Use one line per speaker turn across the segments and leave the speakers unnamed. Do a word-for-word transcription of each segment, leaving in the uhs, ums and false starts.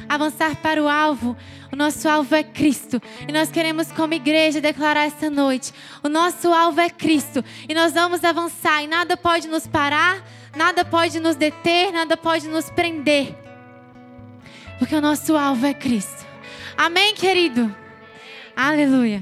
avançar para o alvo. O nosso alvo é Cristo. E nós queremos, como igreja, declarar essa noite: o nosso alvo é Cristo. E nós vamos avançar. E nada pode nos parar, nada pode nos deter, nada pode nos prender. Porque o nosso alvo é Cristo. Amém, querido? Aleluia.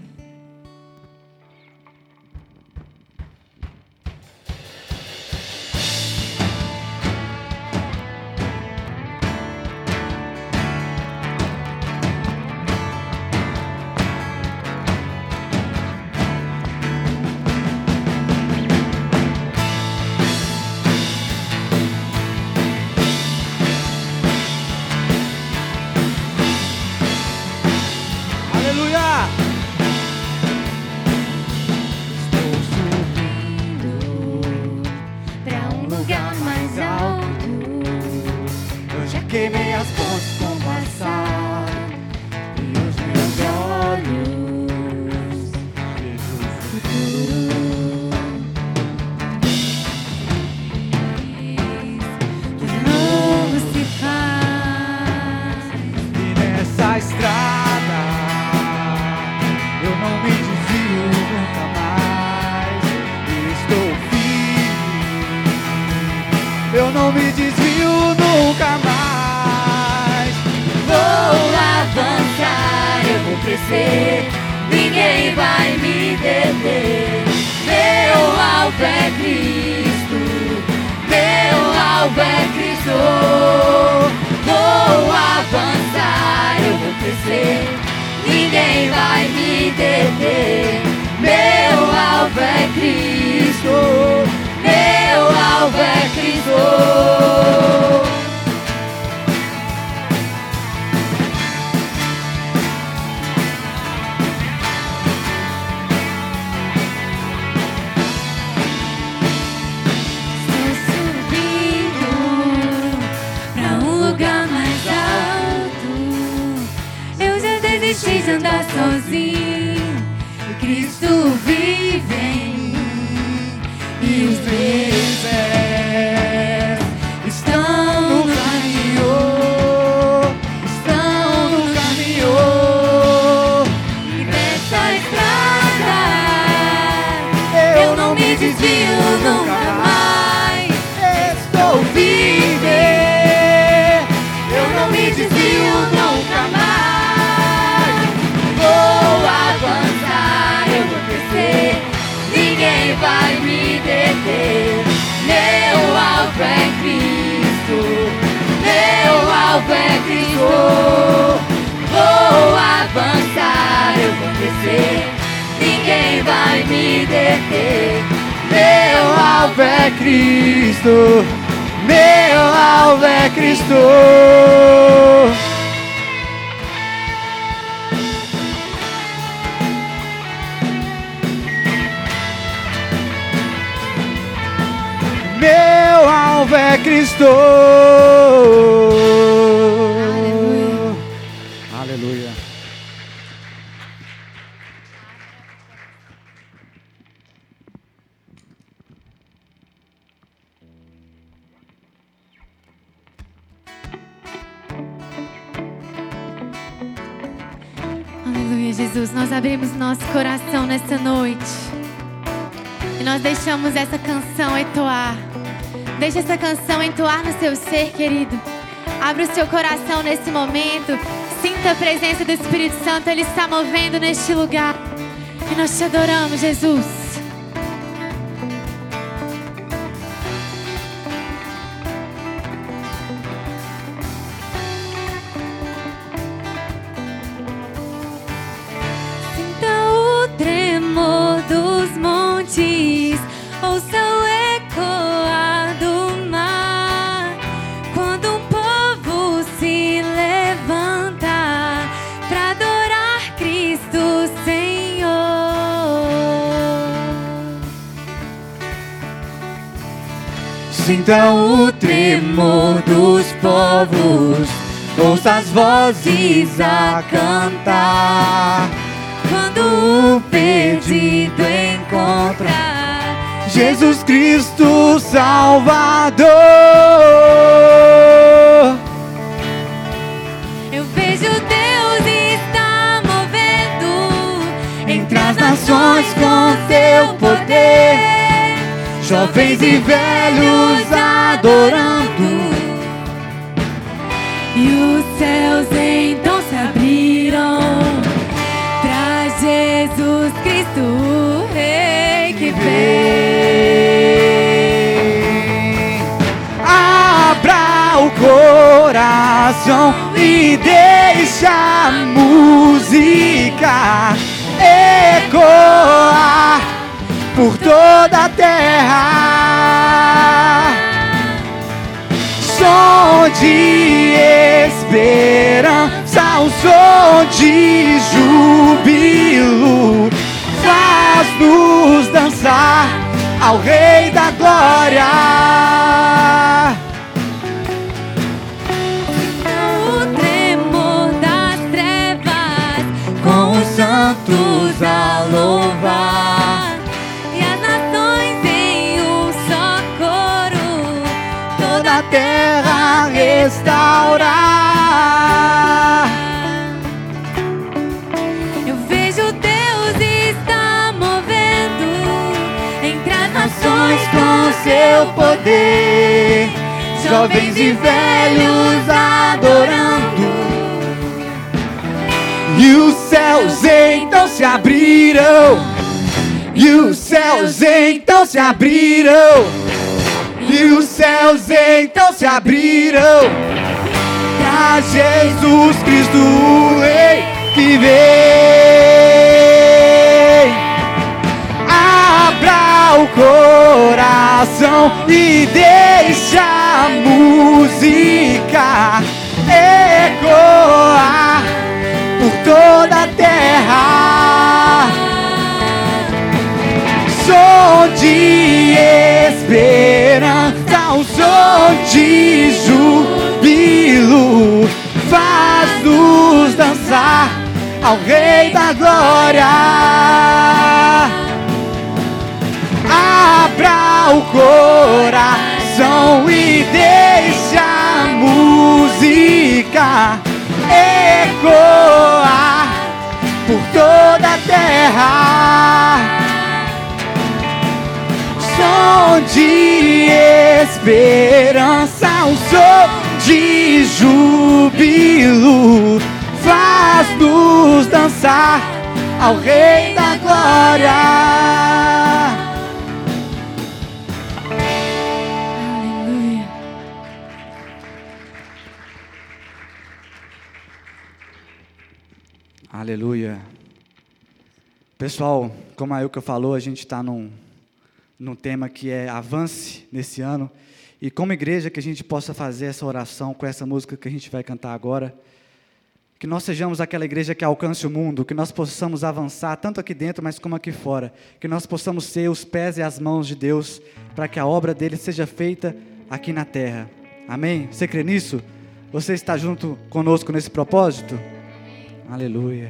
Queimei as pontes com passar e os meus olhos vejo o futuro.
De novo se faz.
E nessa estrada eu não me desvio nunca mais. E estou firme, eu não me desvio nunca mais.
Ninguém vai me deter. Meu alvo é Cristo, meu alvo é Cristo. Vou avançar, eu vou crescer. Ninguém vai me deter. Meu alvo é Cristo, meu alvo é Cristo.
De andar sozinho, Cristo vive em mim e os meus pés estão no caminho, estão no caminho. E nessa estrada eu não me desvio nunca mais.
Estou firme, eu não me desvio nunca mais.
Ninguém vai me deter. Meu alvo é Cristo, meu alvo é Cristo. Vou avançar, eu vou crescer. Ninguém vai me deter.
Meu alvo é Cristo, meu alvo é Cristo. Meu alvo é Cristo. Aleluia. Aleluia.
Aleluia, Jesus. Nós abrimos nosso coração nessa noite e nós deixamos essa canção entoar. Deixa essa canção entoar no seu ser, querido. Abre o seu coração nesse momento. Sinta a presença do Espírito Santo. Ele está movendo neste lugar. E nós te adoramos, Jesus. Sinta o tremor dos montes. Ouça o ecoar do mar, quando um povo se levanta para adorar Cristo Senhor.
Sinta o tremor dos povos, ouça as vozes a cantar,
quando o perdido encontra
Jesus Cristo Salvador.
Eu vejo Deus está movendo
entre as nações com seu poder, jovens e velhos adorando.
E os céus então se abriram pra Jesus Cristo, o Rei que vem.
Abra o coração e deixa a música ecoar por toda a terra. Som de esperança, o som de júbilo faz-nos dançar ao Rei da Glória.
O tremor das trevas,
Com os santos a louvar,
e as nações em um só coro,
toda a terra restaurar.
Eu vejo Deus está movendo entre as
Nações
nações
com seu poder, jovens e velhos adorando. E os céus então se abriram, e os céus então se abriram, e os céus então se abriram pra Jesus Cristo, o Rei que vem. Abra o coração e deixa a música ecoar por toda a terra. Som de esperança, o som de júbilo faz-nos dançar ao Rei da Glória. Abra o coração e deixa a música ecoar por toda a terra. Som de esperança, o som de júbilo faz-nos dançar ao Rei da Glória.
Aleluia.
Aleluia. Pessoal, como a Ilka falou, a gente está num, num tema que é avance nesse ano. E como igreja que a gente possa fazer essa oração com essa música que a gente vai cantar agora. Que nós sejamos aquela igreja que alcance o mundo, que nós possamos avançar tanto aqui dentro, mas como aqui fora. Que nós possamos ser os pés e as mãos de Deus, para que a obra dele seja feita aqui na terra. Amém? Você crê nisso? Você está junto conosco nesse propósito? Aleluia.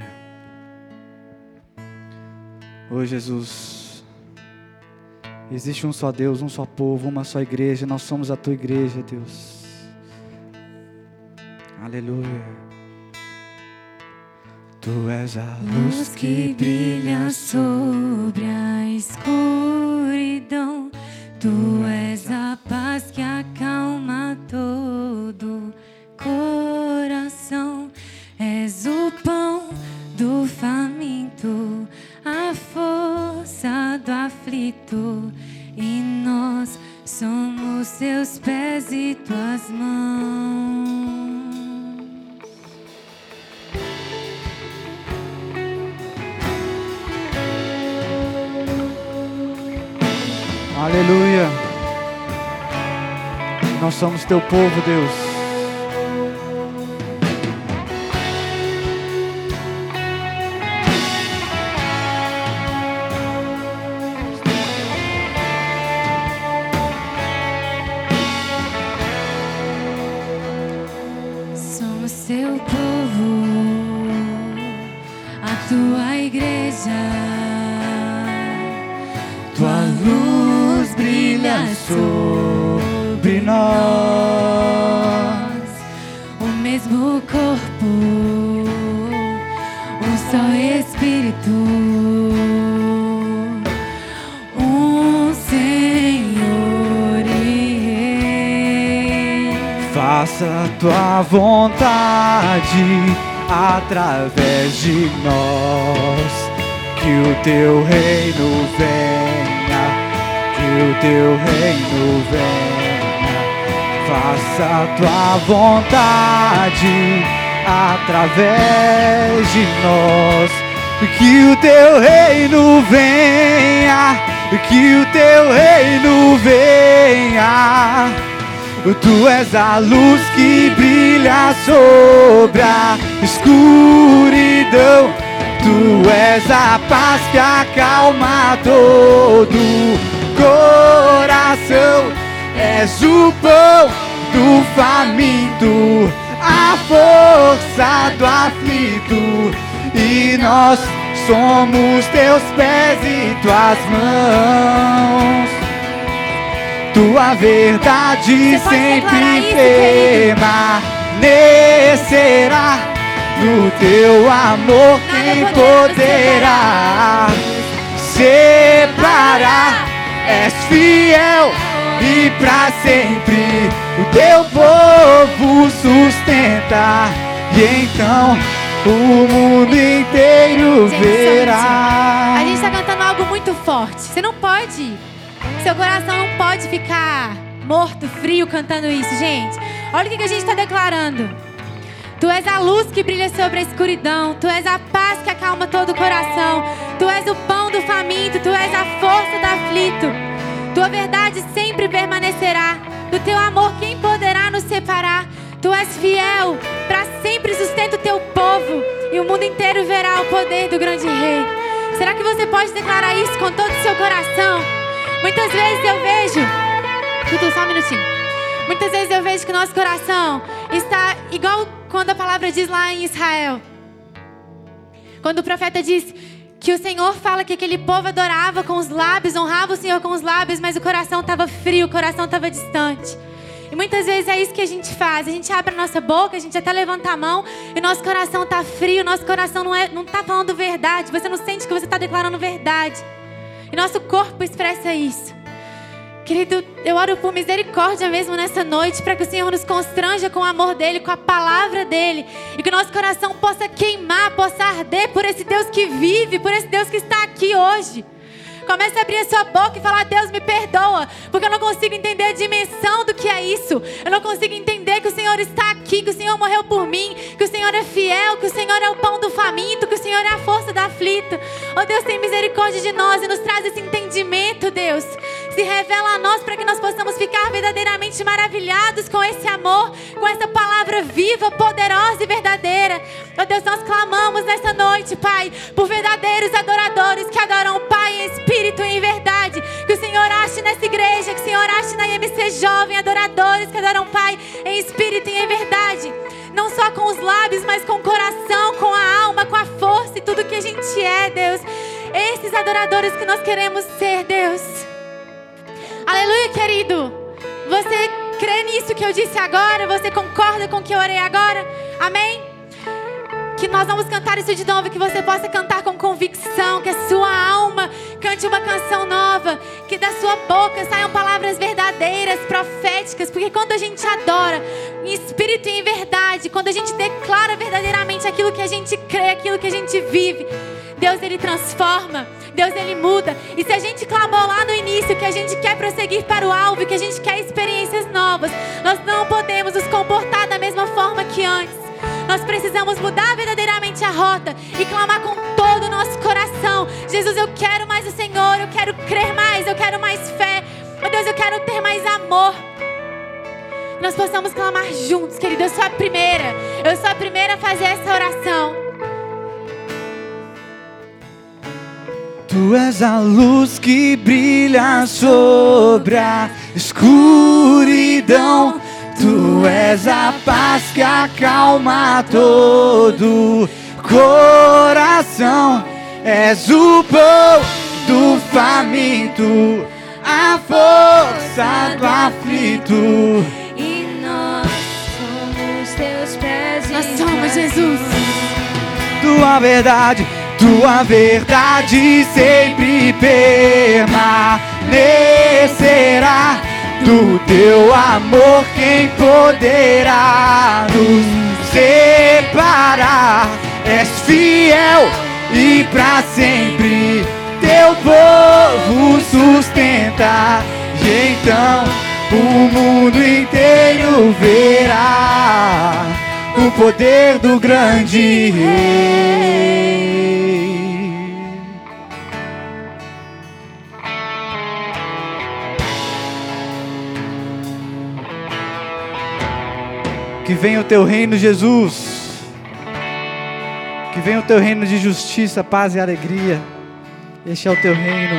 Ô Jesus, existe um só Deus, um só povo, uma só igreja. Nós somos a tua igreja, Deus. Aleluia. Tu és a luz que brilha sobre a escuridão.
Tu és a paz que acalma todo coração. És o pão do faminto, a força do aflito. E nós somos teus pés e tuas mãos.
Aleluia. Nós somos teu povo, Deus.
Somos teu povo, a tua igreja.
Tua luz brilha sobre nós.
O mesmo o corpo, um só Espírito, um Senhor e Rei.
Faça a tua vontade através de nós, que o teu reino venha, que o teu reino venha. Faça a tua vontade através de nós, que o teu reino venha, que o teu reino venha. Tu és a luz que brilha sobre a escuridão. Tu és a paz que acalma todo coração. És o pão do faminto, a força do aflito, e nós somos teus pés e tuas mãos. Tua verdade sempre permanecerá. No teu amor quem poderá separar? És fiel e pra sempre o teu povo sustenta, e então o mundo inteiro verá.
A gente tá cantando algo muito forte. Você não pode, seu coração não pode ficar morto, frio cantando isso, gente. Olha o que a gente está declarando. Tu és a luz que brilha sobre a escuridão. Tu és a paz que acalma todo o coração. Tu és o pão do faminto. Tu és a força do aflito. Tua verdade sempre permanecerá. Do teu amor quem poderá nos separar? Tu és fiel, para sempre sustenta o teu povo, e o mundo inteiro verá o poder do grande rei. Será que você pode declarar isso com todo o seu coração? Muitas vezes eu vejo... Tudo, só um minutinho. Muitas vezes eu vejo que o nosso coração está igual quando a palavra diz lá em Israel. Quando o profeta diz que o Senhor fala que aquele povo adorava com os lábios, honrava o Senhor com os lábios, mas o coração estava frio, o coração estava distante. E muitas vezes é isso que a gente faz. A gente abre a nossa boca, a gente até levanta a mão e nosso coração está frio, nosso coração não é, não está falando verdade. Você não sente que você está declarando verdade. E nosso corpo expressa isso. Querido, eu oro por misericórdia mesmo nessa noite, para que o Senhor nos constranja com o amor dEle, com a palavra dEle, e que o nosso coração possa queimar, possa arder por esse Deus que vive, por esse Deus que está aqui hoje. Comece a abrir a sua boca e falar: Deus, me perdoa, porque eu não consigo entender a dimensão do que é isso. Eu não consigo entender que o Senhor está aqui, que o Senhor morreu por mim, que o Senhor é fiel, que o Senhor é o pão do faminto, que o Senhor é a força do aflito. Oh Deus, tem misericórdia de nós e nos traz esse entendimento, Deus. Se revela a nós para que nós possamos ficar verdadeiramente maravilhados com esse amor, com essa palavra viva, poderosa e verdadeira. Oh Deus, nós clamamos nessa noite, Pai, por verdadeiros adoradores que adoram o Pai em espírito e em verdade. Que o Senhor ache nessa igreja, que o Senhor ache na I M C Jovem adoradores que adoram o Pai em espírito e em verdade. Não só com os lábios, mas com o coração, com a alma, com a força e tudo que a gente é, Deus. Esses adoradores que nós queremos ser, Deus. Aleluia, querido. Você crê nisso que eu disse agora? Você concorda com o que eu orei agora? Amém? Que nós vamos cantar isso de novo, que você possa cantar com convicção, que a sua alma cante uma canção nova, que da sua boca saiam palavras verdadeiras, proféticas, porque quando a gente adora em espírito e em verdade, quando a gente declara verdadeiramente aquilo que a gente crê, aquilo que a gente vive, Deus, Ele transforma, Deus, Ele muda. E se a gente clamou lá no início que a gente quer prosseguir para o alvo, que a gente quer experiências novas, nós não podemos nos comportar da mesma forma que antes. Nós precisamos mudar verdadeiramente a rota e clamar com todo o nosso coração: Jesus, eu quero mais o Senhor, eu quero crer mais, eu quero mais fé. Meu Deus, eu quero ter mais amor. Nós possamos clamar juntos, querido. Eu sou a primeira, eu sou a primeira a fazer essa oração.
Tu és a luz que brilha sobre a escuridão. Tu és a paz que acalma todo coração. És o pão do faminto, a força do aflito.
E nós somos teus pés e
Nós Jesus.
Tua verdade, tua verdade sempre permanecerá. Do teu amor quem poderá nos separar? És fiel e pra sempre teu povo sustenta. E então o mundo inteiro verá o poder do grande Rei. Que venha o teu reino, Jesus. Que venha o teu reino de justiça, paz e alegria. Este é o teu reino.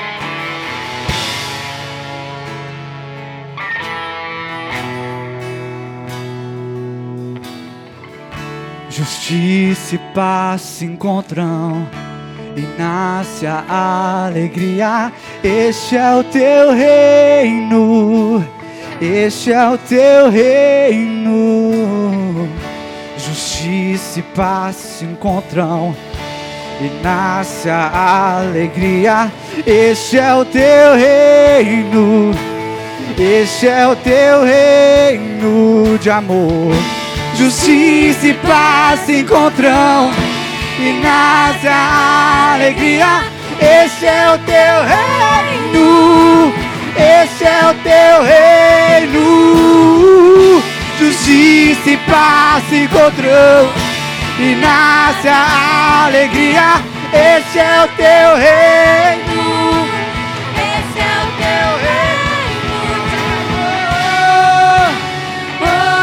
Justiça e paz se encontram e nasce a alegria. Este é o teu reino. Este é o teu reino. Justiça e paz se encontram e nasce a alegria. Este é o teu reino. Este é o teu reino de amor. Justiça e paz se encontram e nasce a alegria. Este é o teu reino. Este é o teu reino. Justiça e paz se encontram e nasce a alegria. Este é o teu reino. Este é o teu reino de amor. Oh,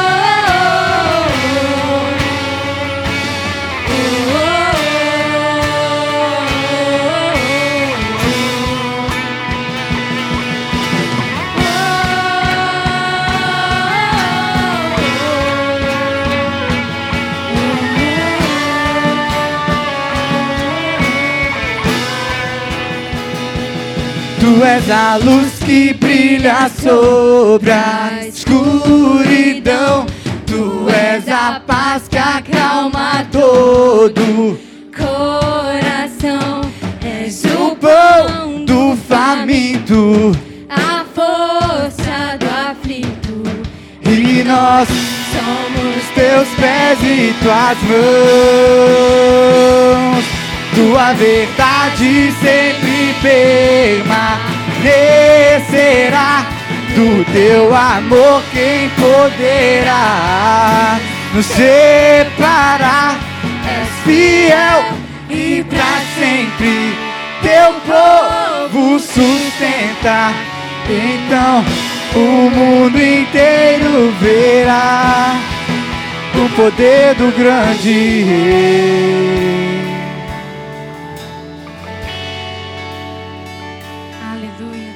Tu és a luz que brilha sobre a escuridão. Tu és a paz que acalma todo
coração. És
o pão do faminto
a força do aflito.
e nós
Somos
teus pés e tuas mãos. Tua verdade sempre permanecerá. Do teu amor quem poderá nos separar? És fiel e pra sempre teu povo sustenta. Então o mundo inteiro verá o poder do grande Rei.
Aleluia.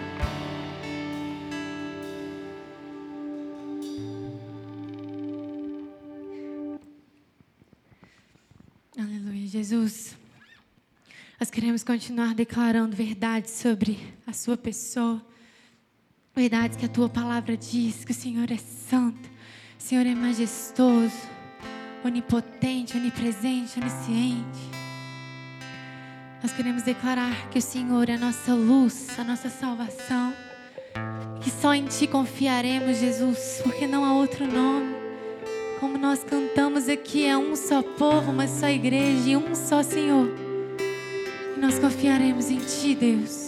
Aleluia, Jesus. Nós queremos continuar declarando verdades sobre a sua pessoa. Verdades que a tua palavra diz, que o Senhor é santo, o Senhor é majestoso, onipotente, onipresente, onisciente. Nós queremos declarar que o Senhor é a nossa luz, a nossa salvação, que só em Ti confiaremos, Jesus, porque não há outro nome. Como nós cantamos aqui, é um só povo, uma só igreja e um só Senhor. E nós confiaremos em Ti, Deus.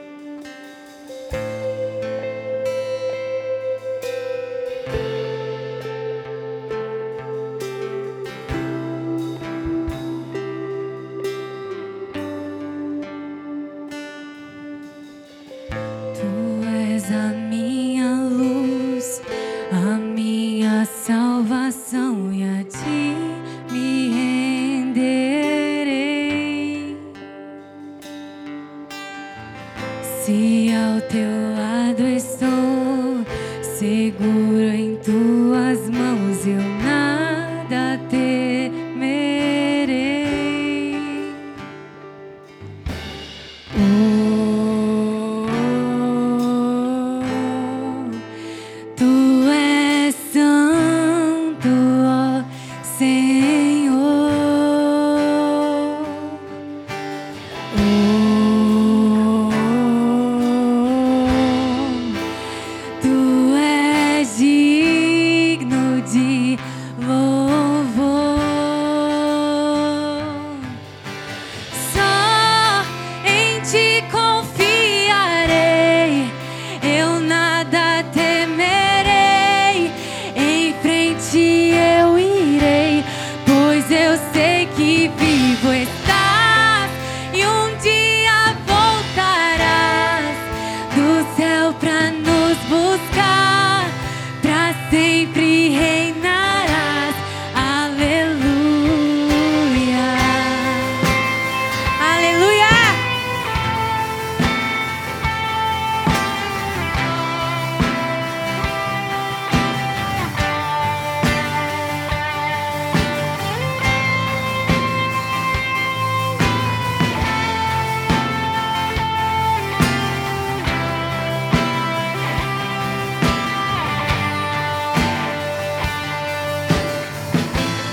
a minha luz, a minha salvação, e a Ti me renderei. Se ao Teu lado estou, seguro em Tuas mãos, eu nada temerei. Oh, Tu és santo, ó Senhor.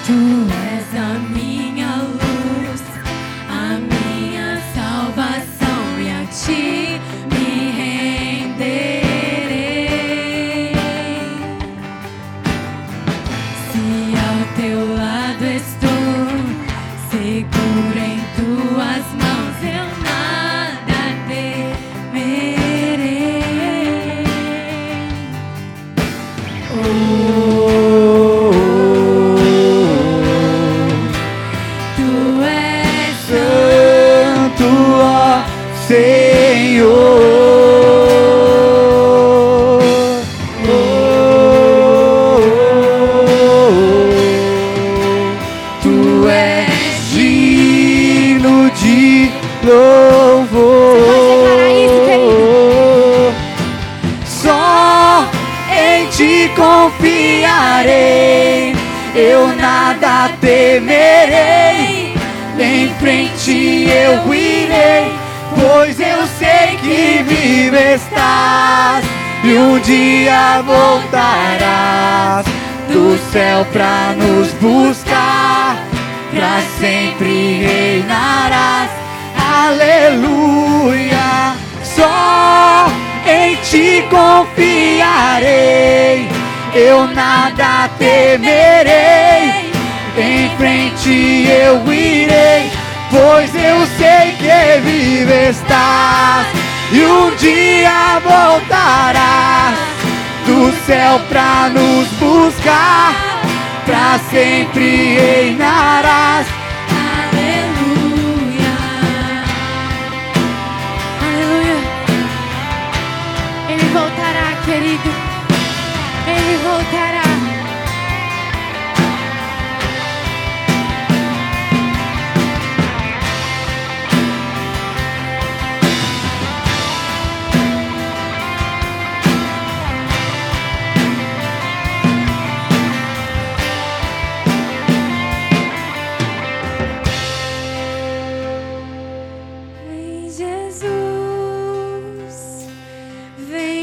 Tu és a minha luz, a minha salvação, e a ti me renderei. Se ao teu lado estou, seguro em tuas mãos, eu nada temerei. Oh, tu és
Santo, ó Senhor. Oh, tu és digno de louvor. Só em ti confiarei, eu nada temerei. Em frente eu irei, pois eu sei que vivo estás, e um dia voltarás do céu pra nos buscar, pra sempre reinarás. Aleluia. Só em ti confiarei, eu nada temerei. Em frente eu irei, pois eu sei que vivo estás, e um dia voltarás do céu pra nos buscar, pra sempre reinarás.
aleluia,
Aleluia. Ele voltará, querido. Ele voltará.
vem Jesus, vem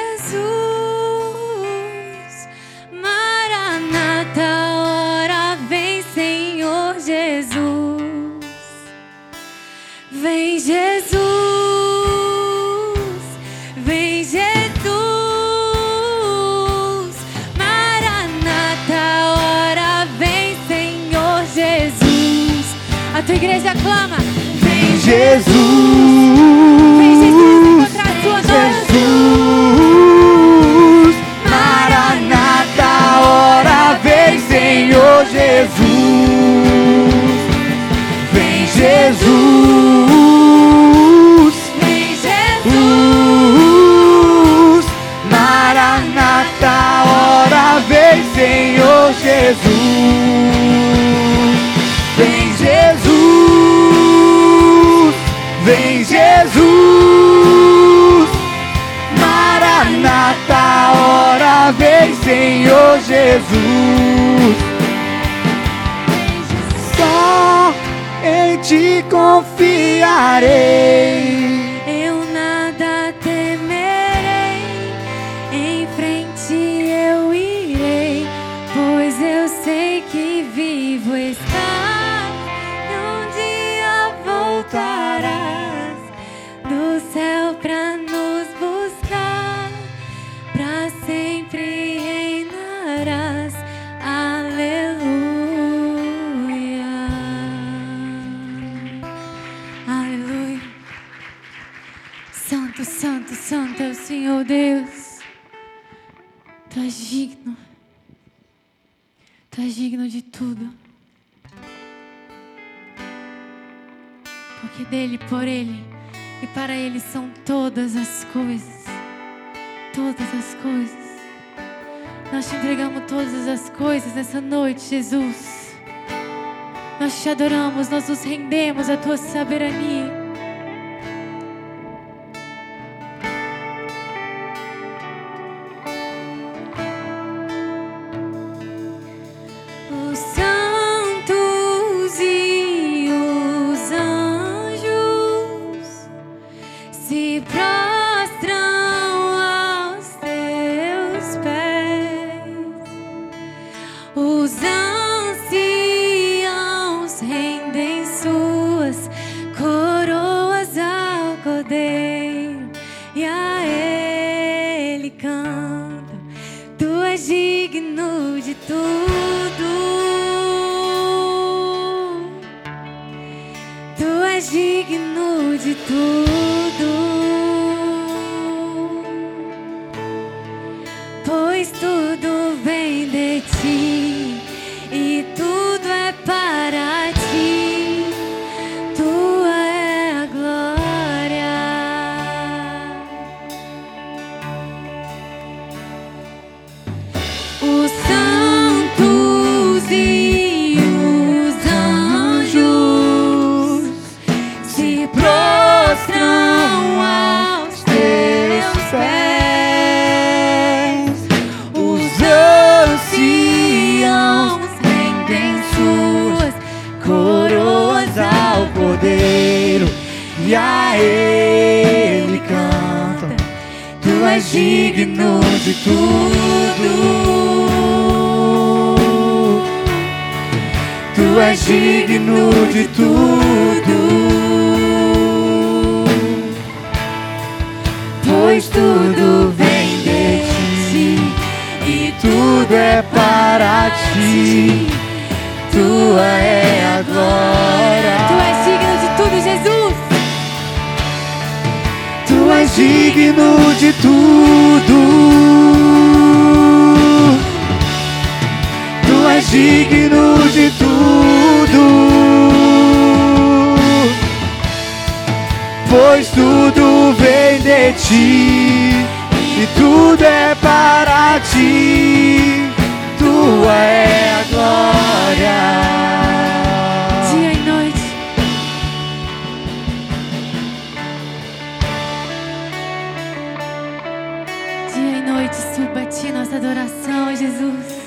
Jesus, Maranata, ora vem Senhor Jesus, vem Jesus, vem Jesus, Maranata, ora vem Senhor Jesus.
A tua igreja clama.
Vem
Jesus,
Vem Jesus encontrar a tua noiva.
Jesus, Maranata, ora vem Senhor Jesus. Vem Jesus,
Vem Jesus,
Jesus, Maranata, ora vem Senhor Jesus. Vem Jesus, vem Jesus, Maranata, ora vem Senhor Jesus. Só em ti confiarei,
eu nada temerei. Em frente eu irei, pois eu sei que vivo estás, e um dia voltarás do céu pra nos buscar, pra sempre reinarás. Aleluia, aleluia.
Santo, santo, santo é o Senhor Deus. Tu és digno. Tu és digno de tudo. Porque dele, por ele e para ele são todas as coisas. Todas as coisas. Nós te entregamos todas as coisas nessa noite, Jesus. Nós te adoramos, nós nos rendemos à tua soberania.
Os santos e os anjos se prostram aos teus pés. Os anciãos és digno de tudo, pois tudo vem de ti e tudo é para ti. Tua é a glória. Os santos e os anjos se prostram aos teus pés. Os anciãos rendem suas coroas ao Cordeiro e a Ele cantam. Tu és digno de tudo, tu és digno de tudo, pois tudo vem de ti e tudo é para ti. Tua é a glória. Tu és digno de tudo, Jesus. Tu és digno de tudo, tu és digno de tudo, pois tudo vem de ti e tudo é para ti. Tua é a glória. Dia e noite, dia e noite suba a ti nossa adoração, Jesus.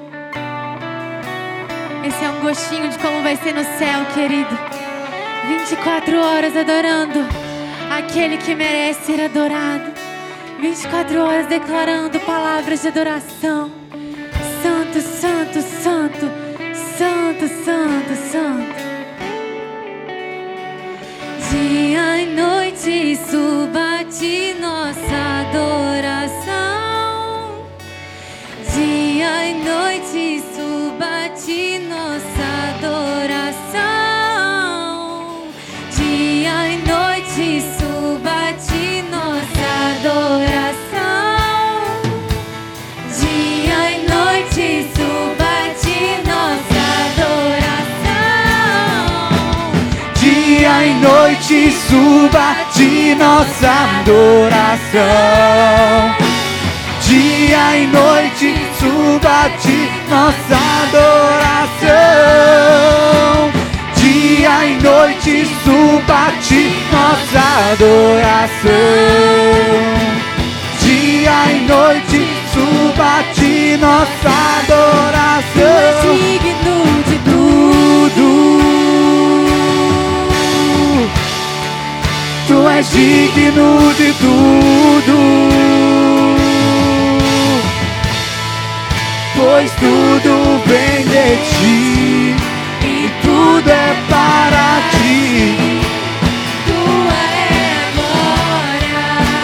Esse é um gostinho de como vai ser no céu, querido. vinte e quatro horas adorando aquele que merece ser adorado. vinte e quatro horas declarando palavras de adoração. Santo, santo, santo, santo, santo, santo. Dia e noite suba a ti nossa adoração. Dia e noite suba a ti nossa adoração. Dia e noite suba a ti nossa adoração. Dia e noite suba a ti nossa adoração.
Dia e noite suba a ti nossa adoração. Dia e noite suba a ti nossa adoração. Dia e noite suba a ti nossa adoração. Dia e noite suba a ti nossa adoração.
Digno de
Tudo, tu és digno de tudo, pois tudo vem de ti e tudo é para ti.
Tua é a glória.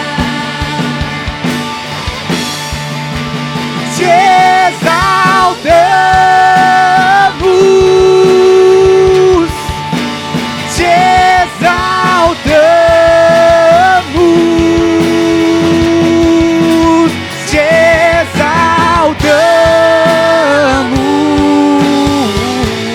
Te exaltamos, te exaltamos, te exaltamos.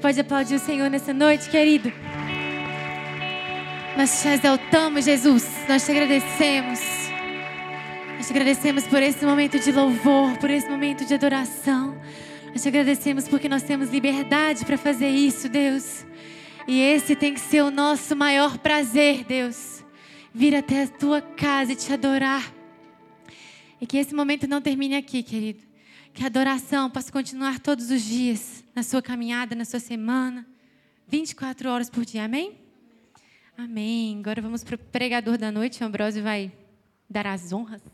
pode aplaudir o Senhor nessa noite, querido? Nós te exaltamos, Jesus. Nós te agradecemos. Nós te agradecemos por esse momento de louvor, por esse momento de adoração. Nós te agradecemos porque nós temos liberdade para fazer isso, Deus. E esse tem que ser o nosso maior prazer, Deus. Vir até a tua casa e te adorar. E que esse momento não termine aqui, querido. Que a adoração possa continuar todos os dias, na sua caminhada, na sua semana, vinte e quatro horas por dia, amém? Amém. Agora vamos para o pregador da noite. O Ambrósio vai dar as honras.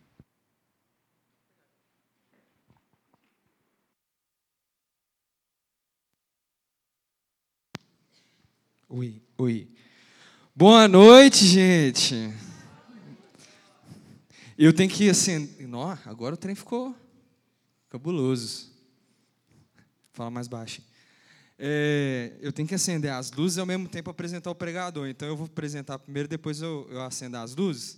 Oi, oi. Boa noite, gente. Eu tenho que acender. Não, agora o trem ficou cabuloso. Fala mais baixo. É, eu tenho que acender as luzes e ao mesmo tempo apresentar o pregador. Então eu vou apresentar primeiro, depois eu, eu acendo as luzes.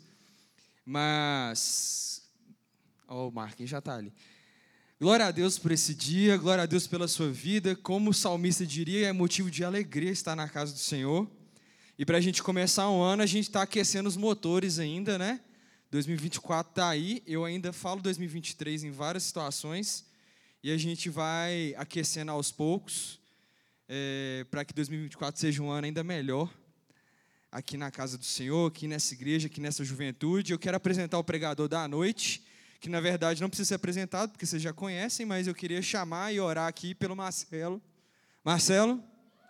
Mas, ó, o Marquinhos já está ali. Glória a Deus por esse dia, glória a Deus pela sua vida. Como o salmista diria, é motivo de alegria estar na casa do Senhor. E para a gente começar um ano, a gente está aquecendo os motores ainda, né? dois mil e vinte e quatro está aí. Eu ainda falo dois mil e vinte e três em várias situações. E a gente vai aquecendo aos poucos, é, para que dois mil e vinte e quatro seja um ano ainda melhor. Aqui na casa do Senhor, aqui nessa igreja, aqui nessa juventude. Eu quero apresentar o pregador da noite, que na verdade não precisa ser apresentado, porque vocês já conhecem, mas eu queria chamar e orar aqui pelo Marcelo. Marcelo?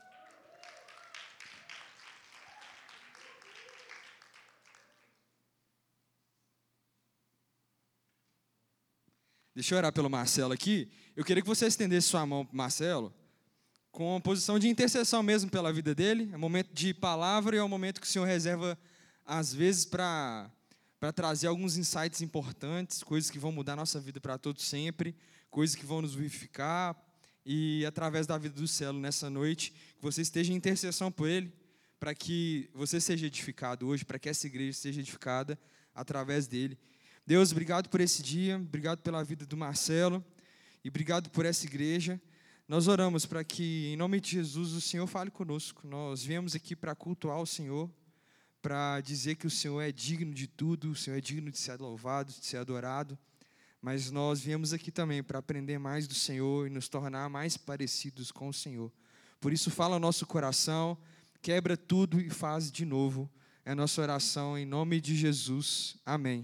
Deixa eu orar pelo Marcelo aqui. Eu queria que você estendesse sua mão para o Marcelo, com uma posição de intercessão mesmo pela vida dele. É um momento de palavra e é um momento que o Senhor reserva, às vezes, para... para trazer alguns insights importantes, coisas que vão mudar a nossa vida para todo sempre, coisas que vão nos vivificar, e através da vida do Celo nessa noite, que você esteja em intercessão por ele, para que você seja edificado hoje, para que essa igreja seja edificada através dele. Deus, obrigado por esse dia, obrigado pela vida do Marcelo, e obrigado por essa igreja. Nós oramos para que, em nome de Jesus, o Senhor fale conosco. Nós viemos aqui para cultuar o Senhor, para dizer que o Senhor é digno de tudo, o Senhor é digno de ser louvado, de ser adorado, mas nós viemos aqui também para aprender mais do Senhor e nos tornar mais parecidos com o Senhor. Por isso, fala ao nosso coração, quebra tudo e faz de novo. É a nossa oração em nome de Jesus. Amém.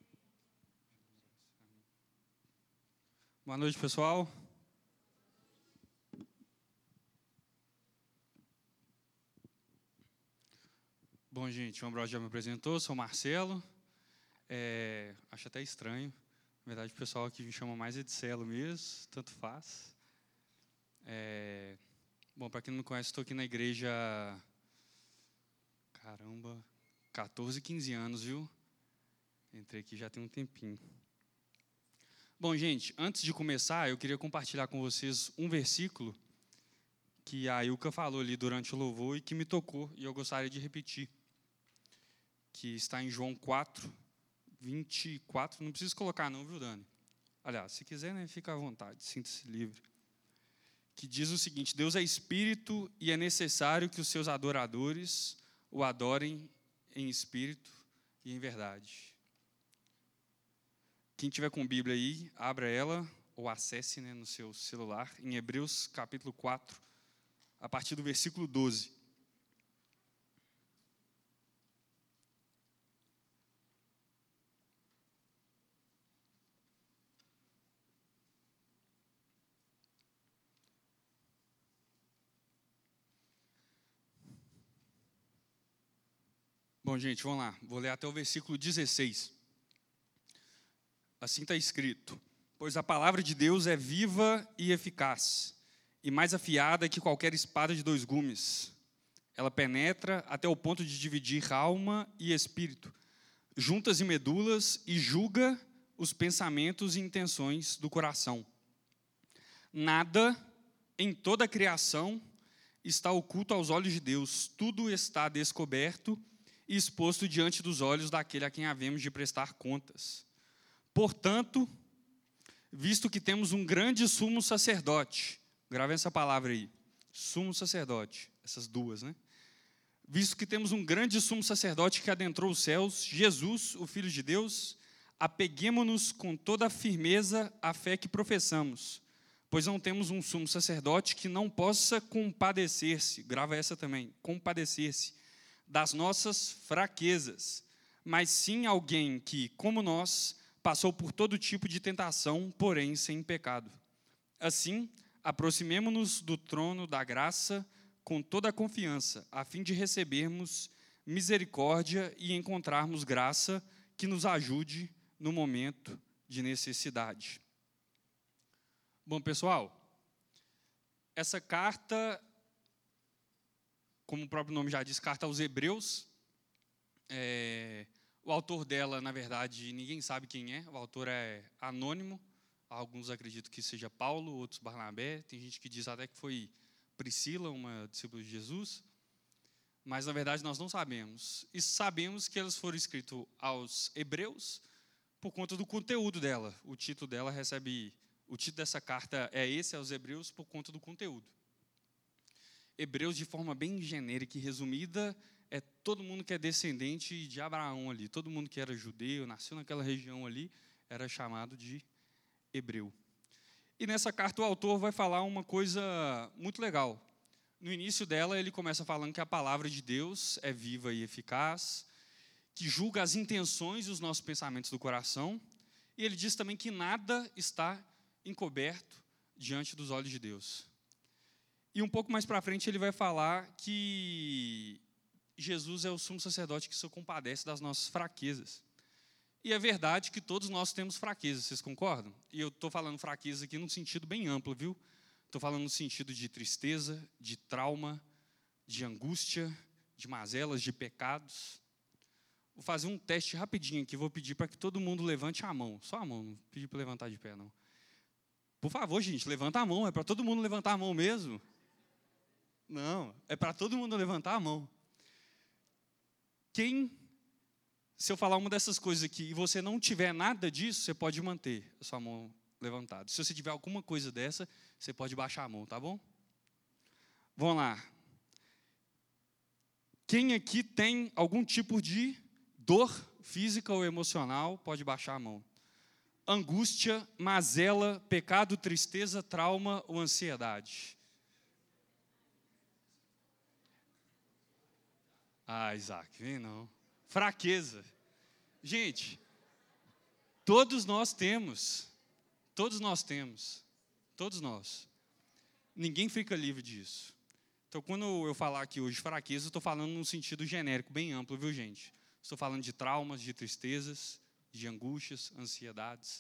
Boa noite, pessoal. Bom, gente, o Ambrósio já me apresentou, sou o Marcelo. É, acho até estranho. Na verdade, o pessoal aqui me chama mais de Celo mesmo, tanto faz. É, bom, para quem não me conhece, estou aqui na igreja, caramba, catorze, quinze anos, viu? Entrei aqui já tem um tempinho. Bom, gente, antes de começar, eu queria compartilhar com vocês um versículo que a Ilka falou ali durante o louvor e que me tocou, e eu gostaria de repetir, que está em João quatro, vinte e quatro, não precisa colocar não, viu, Dani? Aliás, se quiser, né, fica à vontade, sinta-se livre. Que diz o seguinte: Deus é espírito e é necessário que os seus adoradores o adorem em espírito e em verdade. Quem tiver com Bíblia aí, abra ela ou acesse, né, no seu celular, em Hebreus capítulo quatro, a partir do versículo doze. Bom, gente, vamos lá. Vou ler até o versículo dezesseis. Assim está escrito: pois a palavra de Deus é viva e eficaz, e mais afiada que qualquer espada de dois gumes. Ela penetra até o ponto de dividir alma e espírito, juntas e medulas, e julga os pensamentos e intenções do coração. Nada em toda a criação está oculto aos olhos de Deus. Tudo está descoberto e exposto diante dos olhos daquele a quem havemos de prestar contas. Portanto, visto que temos um grande sumo sacerdote, grave essa palavra aí, sumo sacerdote, essas duas, né? Visto que temos um grande sumo sacerdote que adentrou os céus, Jesus, o Filho de Deus, apeguemo-nos com toda a firmeza à fé que professamos, pois não temos um sumo sacerdote que não possa compadecer-se, grava essa também, compadecer-se das nossas fraquezas, mas sim alguém que, como nós, passou por todo tipo de tentação, porém sem pecado. Assim, aproximemo-nos do trono da graça com toda a confiança, a fim de recebermos misericórdia e encontrarmos graça que nos ajude no momento de necessidade. Bom, pessoal, essa carta, como o próprio nome já diz, carta aos Hebreus, é, o autor dela, na verdade, ninguém sabe quem é, o autor é anônimo, alguns acreditam que seja Paulo, outros Barnabé, tem gente que diz até que foi Priscila, uma discípula de Jesus, mas na verdade nós não sabemos. E sabemos que elas foram escritas aos Hebreus por conta do conteúdo dela. O título dela recebe, o título dessa carta é esse, aos Hebreus, por conta do conteúdo. Hebreus, de forma bem genérica e resumida, é todo mundo que é descendente de Abraão ali, todo mundo que era judeu, nasceu naquela região ali, era chamado de hebreu. E nessa carta o autor vai falar uma coisa muito legal. No início dela ele começa falando que a palavra de Deus é viva e eficaz, que julga as intenções e os nossos pensamentos do coração, e ele diz também que nada está encoberto diante dos olhos de Deus. E um pouco mais para frente ele vai falar que Jesus é o sumo sacerdote que se compadece das nossas fraquezas. E é verdade que todos nós temos fraquezas, vocês concordam? E eu estou falando fraqueza aqui num sentido bem amplo, viu? Estou falando no sentido de tristeza, de trauma, de angústia, de mazelas, de pecados. Vou fazer um teste rapidinho aqui, vou pedir para que todo mundo levante a mão. Só a mão, não pedi para levantar de pé, não. Por favor, gente, levanta a mão, é para todo mundo levantar a mão mesmo? Não, é para todo mundo levantar a mão. Quem... Se eu falar uma dessas coisas aqui e você não tiver nada disso, você pode manter a sua mão levantada. Se você tiver alguma coisa dessa, você pode baixar a mão, tá bom? Vamos lá. Quem aqui tem algum tipo de dor física ou emocional, pode baixar a mão. Angústia, mazela, pecado, tristeza, trauma ou ansiedade. Ah, Isaac, vem não. Fraqueza. Gente, todos nós temos, todos nós temos, todos nós. Ninguém fica livre disso. Então, quando eu falar aqui hoje fraqueza, eu estou falando num sentido genérico, bem amplo, viu, gente? Estou falando de traumas, de tristezas, de angústias, ansiedades.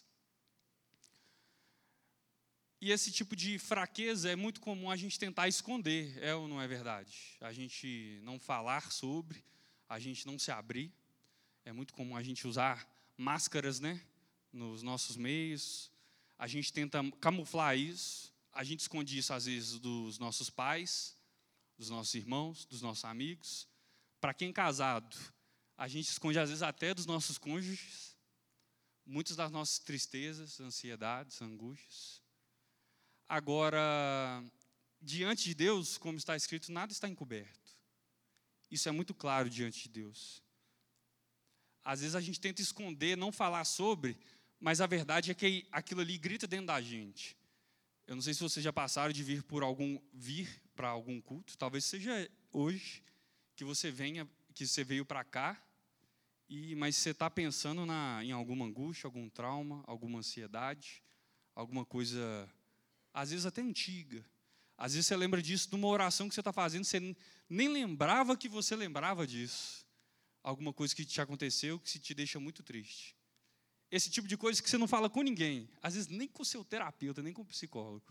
E esse tipo de fraqueza é muito comum a gente tentar esconder, é ou não é verdade? A gente não falar sobre, a gente não se abrir. É muito comum a gente usar máscaras, né, nos nossos meios. A gente tenta camuflar isso. A gente esconde isso, às vezes, dos nossos pais, dos nossos irmãos, dos nossos amigos. Para quem é casado, a gente esconde, às vezes, até dos nossos cônjuges. Muitas das nossas tristezas, ansiedades, angústias. Agora, diante de Deus, como está escrito, nada está encoberto. Isso é muito claro diante de Deus. Às vezes a gente tenta esconder, não falar sobre, mas a verdade é que aquilo ali grita dentro da gente. Eu não sei se vocês já passaram de vir por algum vir para algum culto, talvez seja hoje que você venha, que você veio para cá, e mas você está pensando na, em alguma angústia, algum trauma, alguma ansiedade, alguma coisa, às vezes até antiga. Às vezes você lembra disso de uma oração que você está fazendo, você nem lembrava que você lembrava disso. Alguma coisa que te aconteceu que te deixa muito triste. Esse tipo de coisa que você não fala com ninguém, às vezes nem com o seu terapeuta, nem com o psicólogo.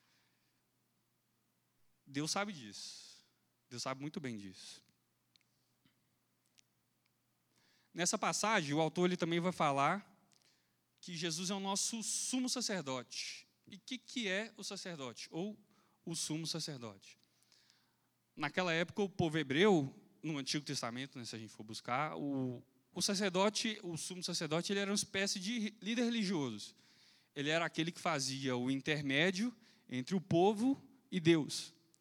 Deus sabe disso. Deus sabe muito bem disso. Nessa passagem, o autor ele também vai falar que Jesus é o nosso sumo sacerdote. E o que, que é o sacerdote? Ou o sumo sacerdote? Naquela época, o povo hebreu, no Antigo Testamento, né, se a gente for buscar, o, o sacerdote, o sumo sacerdote, ele era uma espécie de líder religioso. Ele era aquele que fazia o intermédio entre o povo e Deus.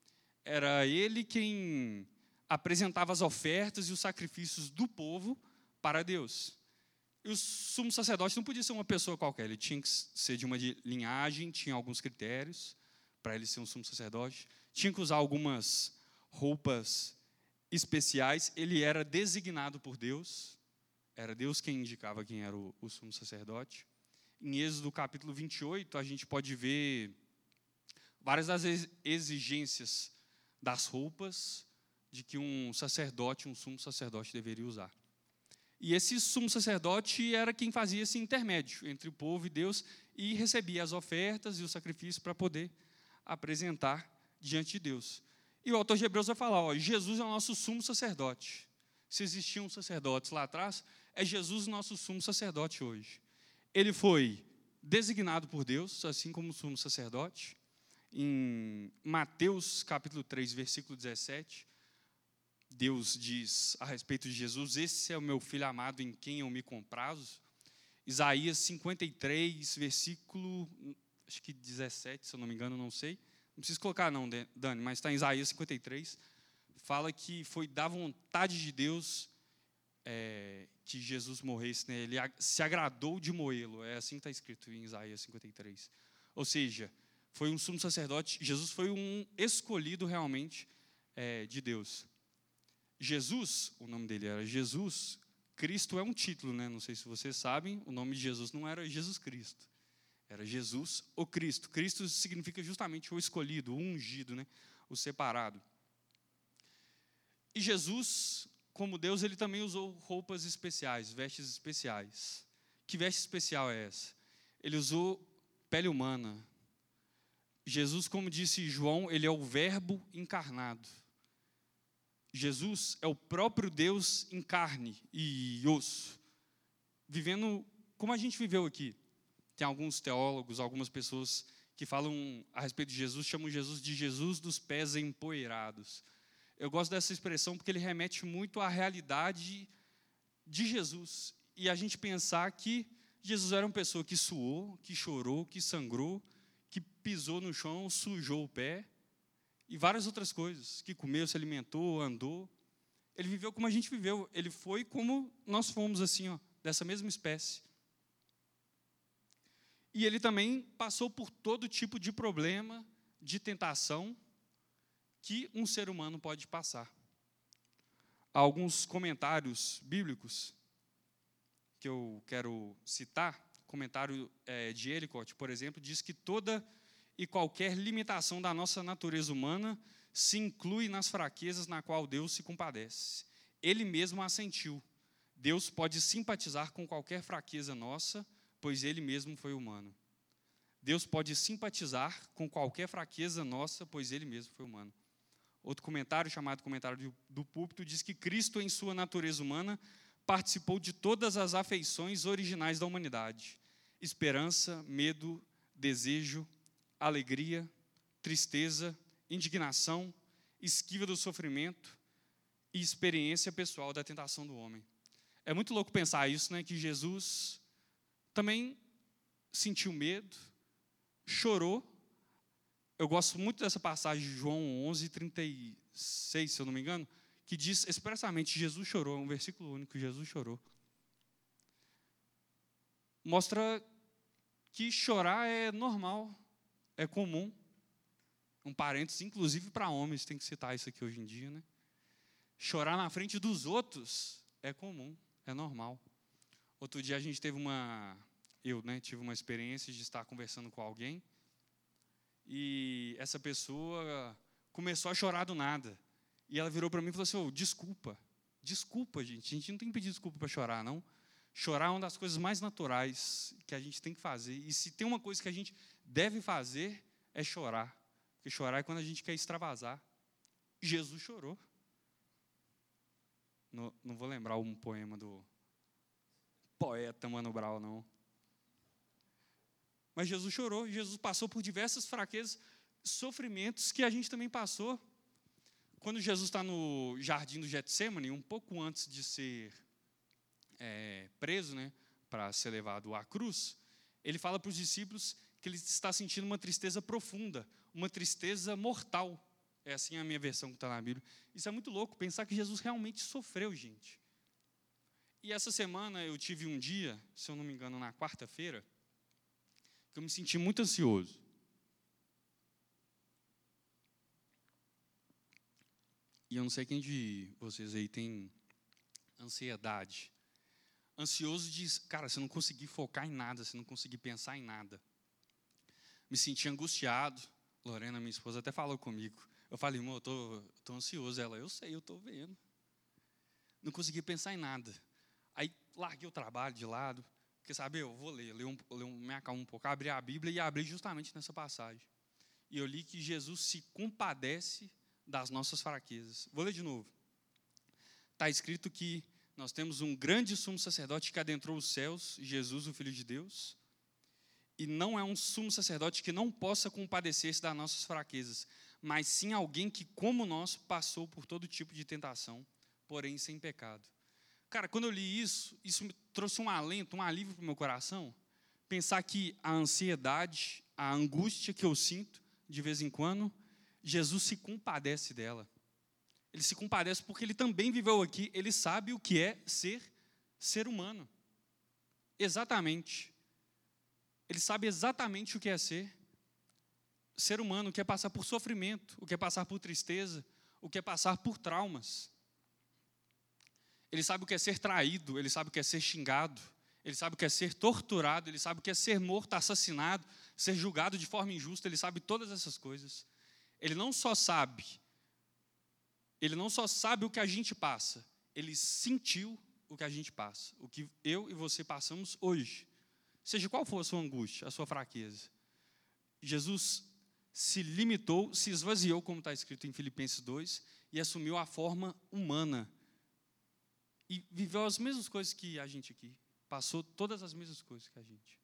Era ele quem apresentava as ofertas e os sacrifícios do povo para Deus. E o sumo sacerdote não podia ser uma pessoa qualquer, ele tinha que ser de uma linhagem, tinha alguns critérios para ele ser um sumo sacerdote, tinha que usar algumas roupas especiais, ele era designado por Deus, era Deus quem indicava quem era o, o sumo sacerdote. Em Êxodo capítulo vinte e oito, a gente pode ver várias das exigências das roupas de que um sacerdote, um sumo sacerdote deveria usar. E esse sumo sacerdote era quem fazia esse intermédio entre o povo e Deus e recebia as ofertas e os sacrifícios para poder apresentar diante de Deus. E o autor de Hebreus vai falar, ó, Jesus é o nosso sumo sacerdote. Se existiam sacerdotes lá atrás, é Jesus o nosso sumo sacerdote hoje. Ele foi designado por Deus, assim como o sumo sacerdote. Em Mateus capítulo três, versículo dezessete, Deus diz a respeito de Jesus, esse é o meu filho amado em quem eu me comprazo. Isaías cinquenta e três, versículo, acho que dezessete, se eu não me engano, não sei. Não precisa colocar não, Dani, mas está em Isaías cinquenta e três. Fala que foi da vontade de Deus é, que Jesus morresse, né? Ele se agradou de moê-lo. É assim que está escrito em Isaías cinquenta e três. Ou seja, foi um sumo sacerdote, Jesus foi um escolhido realmente é, de Deus. Jesus, o nome dele era Jesus, Cristo é um título, né? Não sei se vocês sabem, o nome de Jesus não era Jesus Cristo, era Jesus o Cristo. Cristo significa justamente o escolhido, o ungido, né? O separado. E Jesus, como Deus, ele também usou roupas especiais, vestes especiais. Que veste especial é essa? Ele usou pele humana. Jesus, como disse João, ele é o verbo encarnado. Jesus é o próprio Deus em carne e osso, vivendo como a gente viveu aqui. Tem alguns teólogos, algumas pessoas que falam a respeito de Jesus, chamam Jesus de Jesus dos pés empoeirados. Eu gosto dessa expressão porque ele remete muito à realidade de Jesus. E a gente pensar que Jesus era uma pessoa que suou, que chorou, que sangrou, que pisou no chão, sujou o pé, e várias outras coisas, que comeu, se alimentou, andou. Ele viveu como a gente viveu, ele foi como nós fomos, assim, ó, dessa mesma espécie. E ele também passou por todo tipo de problema, de tentação, que um ser humano pode passar. Há alguns comentários bíblicos que eu quero citar. O comentário é, de Ellicott, por exemplo, diz que toda e qualquer limitação da nossa natureza humana se inclui nas fraquezas na qual Deus se compadece. Ele mesmo a sentiu. Deus pode simpatizar com qualquer fraqueza nossa, pois ele mesmo foi humano. Deus pode simpatizar com qualquer fraqueza nossa, pois ele mesmo foi humano. Outro comentário, chamado comentário do púlpito, diz que Cristo, em sua natureza humana, participou de todas as afeições originais da humanidade. Esperança, medo, desejo, alegria, tristeza, indignação, esquiva do sofrimento e experiência pessoal da tentação do homem. É muito louco pensar isso, né? Que Jesus também sentiu medo, chorou. Eu gosto muito dessa passagem de João onze, trinta e seis, se eu não me engano, que diz expressamente, Jesus chorou, é um versículo único, Jesus chorou. Mostra que chorar é normal, é comum. Um parênteses, inclusive para homens, tem que citar isso aqui hoje em dia, né? Chorar na frente dos outros é comum, é normal. Outro dia a gente teve uma, eu, né, tive uma experiência de estar conversando com alguém e essa pessoa começou a chorar do nada. E ela virou para mim e falou assim, oh, desculpa, desculpa, gente, a gente não tem que pedir desculpa para chorar, não. Chorar é uma das coisas mais naturais que a gente tem que fazer. E se tem uma coisa que a gente deve fazer, é chorar. Porque chorar é quando a gente quer extravasar. Jesus chorou. Não, não vou lembrar um poema do poeta Mano Brown, não. Mas Jesus chorou. Jesus passou por diversas fraquezas, sofrimentos que a gente também passou. Quando Jesus está no jardim do Getsêmani, um pouco antes de ser é, preso, né, para ser levado à cruz, ele fala para os discípulos que ele está sentindo uma tristeza profunda, uma tristeza mortal. É assim a minha versão que está na Bíblia. Isso é muito louco, pensar que Jesus realmente sofreu, gente. E essa semana eu tive um dia, se eu não me engano, na quarta-feira, que eu me senti muito ansioso. E eu não sei quem de vocês aí tem ansiedade. Ansioso de, cara, você não conseguir focar em nada, você não conseguir pensar em nada. Me senti angustiado. Lorena, minha esposa, até falou comigo. Eu falei, irmão, eu tô, tô ansioso. Ela, eu sei, eu tô vendo. Não consegui pensar em nada. Aí larguei o trabalho de lado. Porque, sabe, eu vou ler, ler um, ler um, me acalmo um pouco, abri a Bíblia e abri justamente nessa passagem. E eu li que Jesus se compadece das nossas fraquezas. Vou ler de novo. Está escrito que nós temos um grande sumo sacerdote que adentrou os céus, Jesus, o Filho de Deus, e não é um sumo sacerdote que não possa compadecer-se das nossas fraquezas, mas sim alguém que, como nós, passou por todo tipo de tentação, porém sem pecado. Cara, quando eu li isso, isso me trouxe um alento, um alívio para o meu coração, pensar que a ansiedade, a angústia que eu sinto, de vez em quando, Jesus se compadece dela. Ele se compadece porque ele também viveu aqui, ele sabe o que é ser ser humano. Exatamente. Ele sabe exatamente o que é ser ser humano, o que é passar por sofrimento, o que é passar por tristeza, o que é passar por traumas. Ele sabe o que é ser traído, ele sabe o que é ser xingado, ele sabe o que é ser torturado, ele sabe o que é ser morto, assassinado, ser julgado de forma injusta, ele sabe todas essas coisas. Ele não só sabe, ele não só sabe o que a gente passa, ele sentiu o que a gente passa, o que eu e você passamos hoje. Seja qual for a sua angústia, a sua fraqueza. Jesus se limitou, se esvaziou, como está escrito em Filipenses dois, e assumiu a forma humana. E viveu as mesmas coisas que a gente aqui. Passou todas as mesmas coisas que a gente.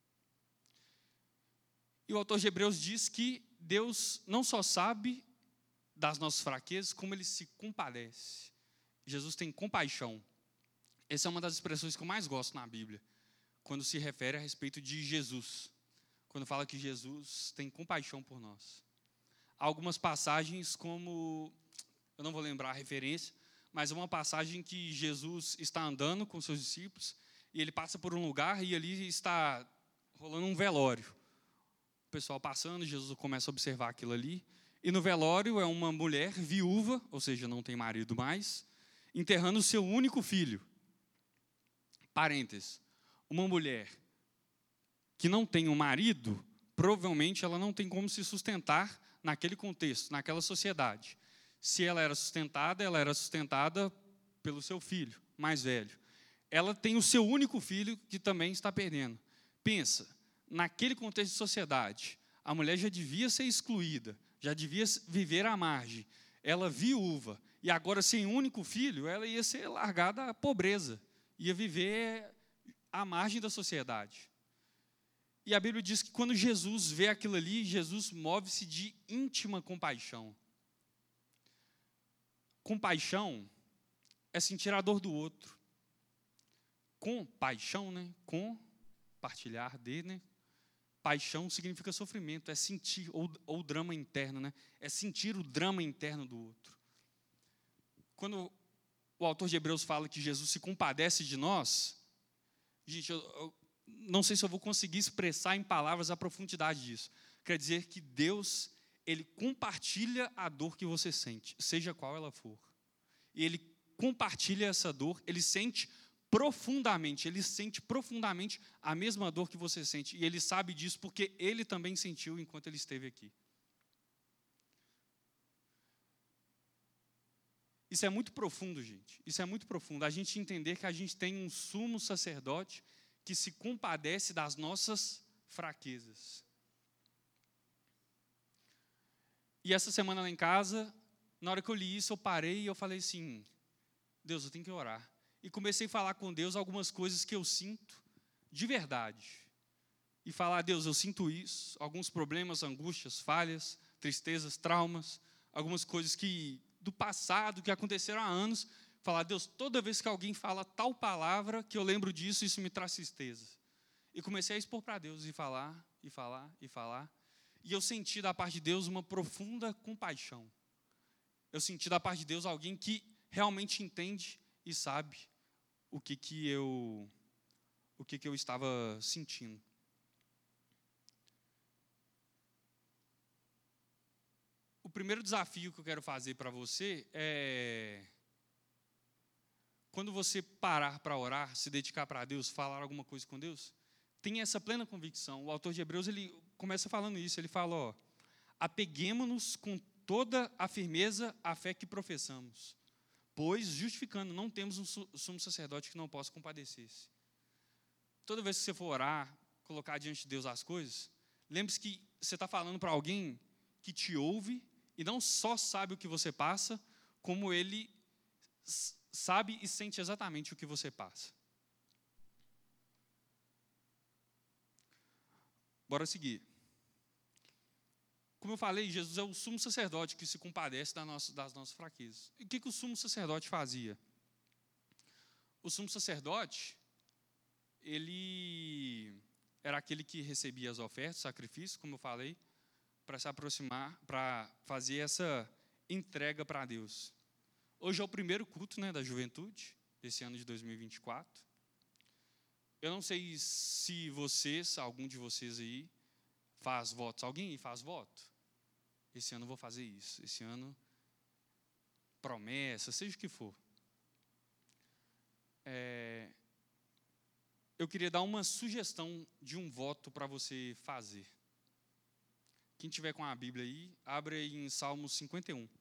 E o autor de Hebreus diz que Deus não só sabe das nossas fraquezas, como Ele se compadece. Jesus tem compaixão. Essa é uma das expressões que eu mais gosto na Bíblia, quando se refere a respeito de Jesus. Quando fala que Jesus tem compaixão por nós. Há algumas passagens como, eu não vou lembrar a referência, mas é uma passagem que Jesus está andando com seus discípulos e ele passa por um lugar e ali está rolando um velório. O pessoal passando, Jesus começa a observar aquilo ali. E no velório é uma mulher viúva, ou seja, não tem marido mais, enterrando o seu único filho. Parênteses. Uma mulher que não tem um marido, provavelmente ela não tem como se sustentar naquele contexto, naquela sociedade. Se ela era sustentada, ela era sustentada pelo seu filho mais velho. Ela tem o seu único filho que também está perdendo. Pensa, naquele contexto de sociedade, a mulher já devia ser excluída, já devia viver à margem. Ela viúva, e agora sem um único filho, ela ia ser largada à pobreza, ia viver à margem da sociedade. E a Bíblia diz que quando Jesus vê aquilo ali, Jesus move-se de íntima compaixão. Compaixão é sentir a dor do outro. Compaixão, né? Compartilhar de, né? Paixão significa sofrimento, é sentir, ou, ou drama interno, né? É sentir o drama interno do outro. Quando o autor de Hebreus fala que Jesus se compadece de nós, gente, eu, eu não sei se eu vou conseguir expressar em palavras a profundidade disso. Quer dizer que Deus, Ele compartilha a dor que você sente, seja qual ela for. E Ele compartilha essa dor, Ele sente profundamente, Ele sente profundamente a mesma dor que você sente. E Ele sabe disso porque Ele também sentiu enquanto Ele esteve aqui. Isso é muito profundo, gente. Isso é muito profundo. A gente entender que a gente tem um sumo sacerdote que se compadece das nossas fraquezas. E essa semana lá em casa, na hora que eu li isso, eu parei e eu falei assim, Deus, eu tenho que orar. E comecei a falar com Deus algumas coisas que eu sinto de verdade. E falar, Deus, eu sinto isso, alguns problemas, angústias, falhas, tristezas, traumas, algumas coisas que do passado, que aconteceram há anos. Falar, Deus, toda vez que alguém fala tal palavra, que eu lembro disso, isso me traz tristeza. E comecei a expor para Deus e falar, e falar, e falar. E eu senti da parte de Deus uma profunda compaixão. eu senti da parte de Deus alguém que realmente entende e sabe o que que eu, o que que eu estava sentindo. O primeiro desafio que eu quero fazer para você é, quando você parar para orar, se dedicar para Deus, falar alguma coisa com Deus, tenha essa plena convicção. O autor de Hebreus, ele começa falando isso, ele fala, ó, apeguemo-nos com toda a firmeza à fé que professamos, pois, justificando, não temos um sumo sacerdote que não possa compadecer-se. Toda vez que você for orar, colocar diante de Deus as coisas, lembre-se que você está falando para alguém que te ouve e não só sabe o que você passa, como ele sabe e sente exatamente o que você passa. Bora seguir. Como eu falei, Jesus é o sumo sacerdote que se compadece das nossas, das nossas fraquezas. E o que, que o sumo sacerdote fazia? O sumo sacerdote, ele era aquele que recebia as ofertas, sacrifícios, como eu falei, para se aproximar, para fazer essa entrega para Deus. Hoje é o primeiro culto, né, da juventude, desse ano de dois mil e vinte e quatro. Eu não sei se vocês, algum de vocês aí, faz votos. Alguém aí faz voto? Esse ano eu vou fazer isso. Esse ano, promessa, seja o que for. É, eu queria dar uma sugestão de um voto para você fazer. Quem tiver com a Bíblia aí, abre aí em Salmos cinquenta e um.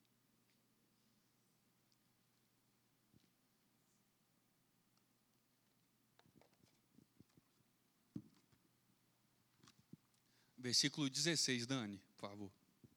Versículo dezesseis, Dani, por favor.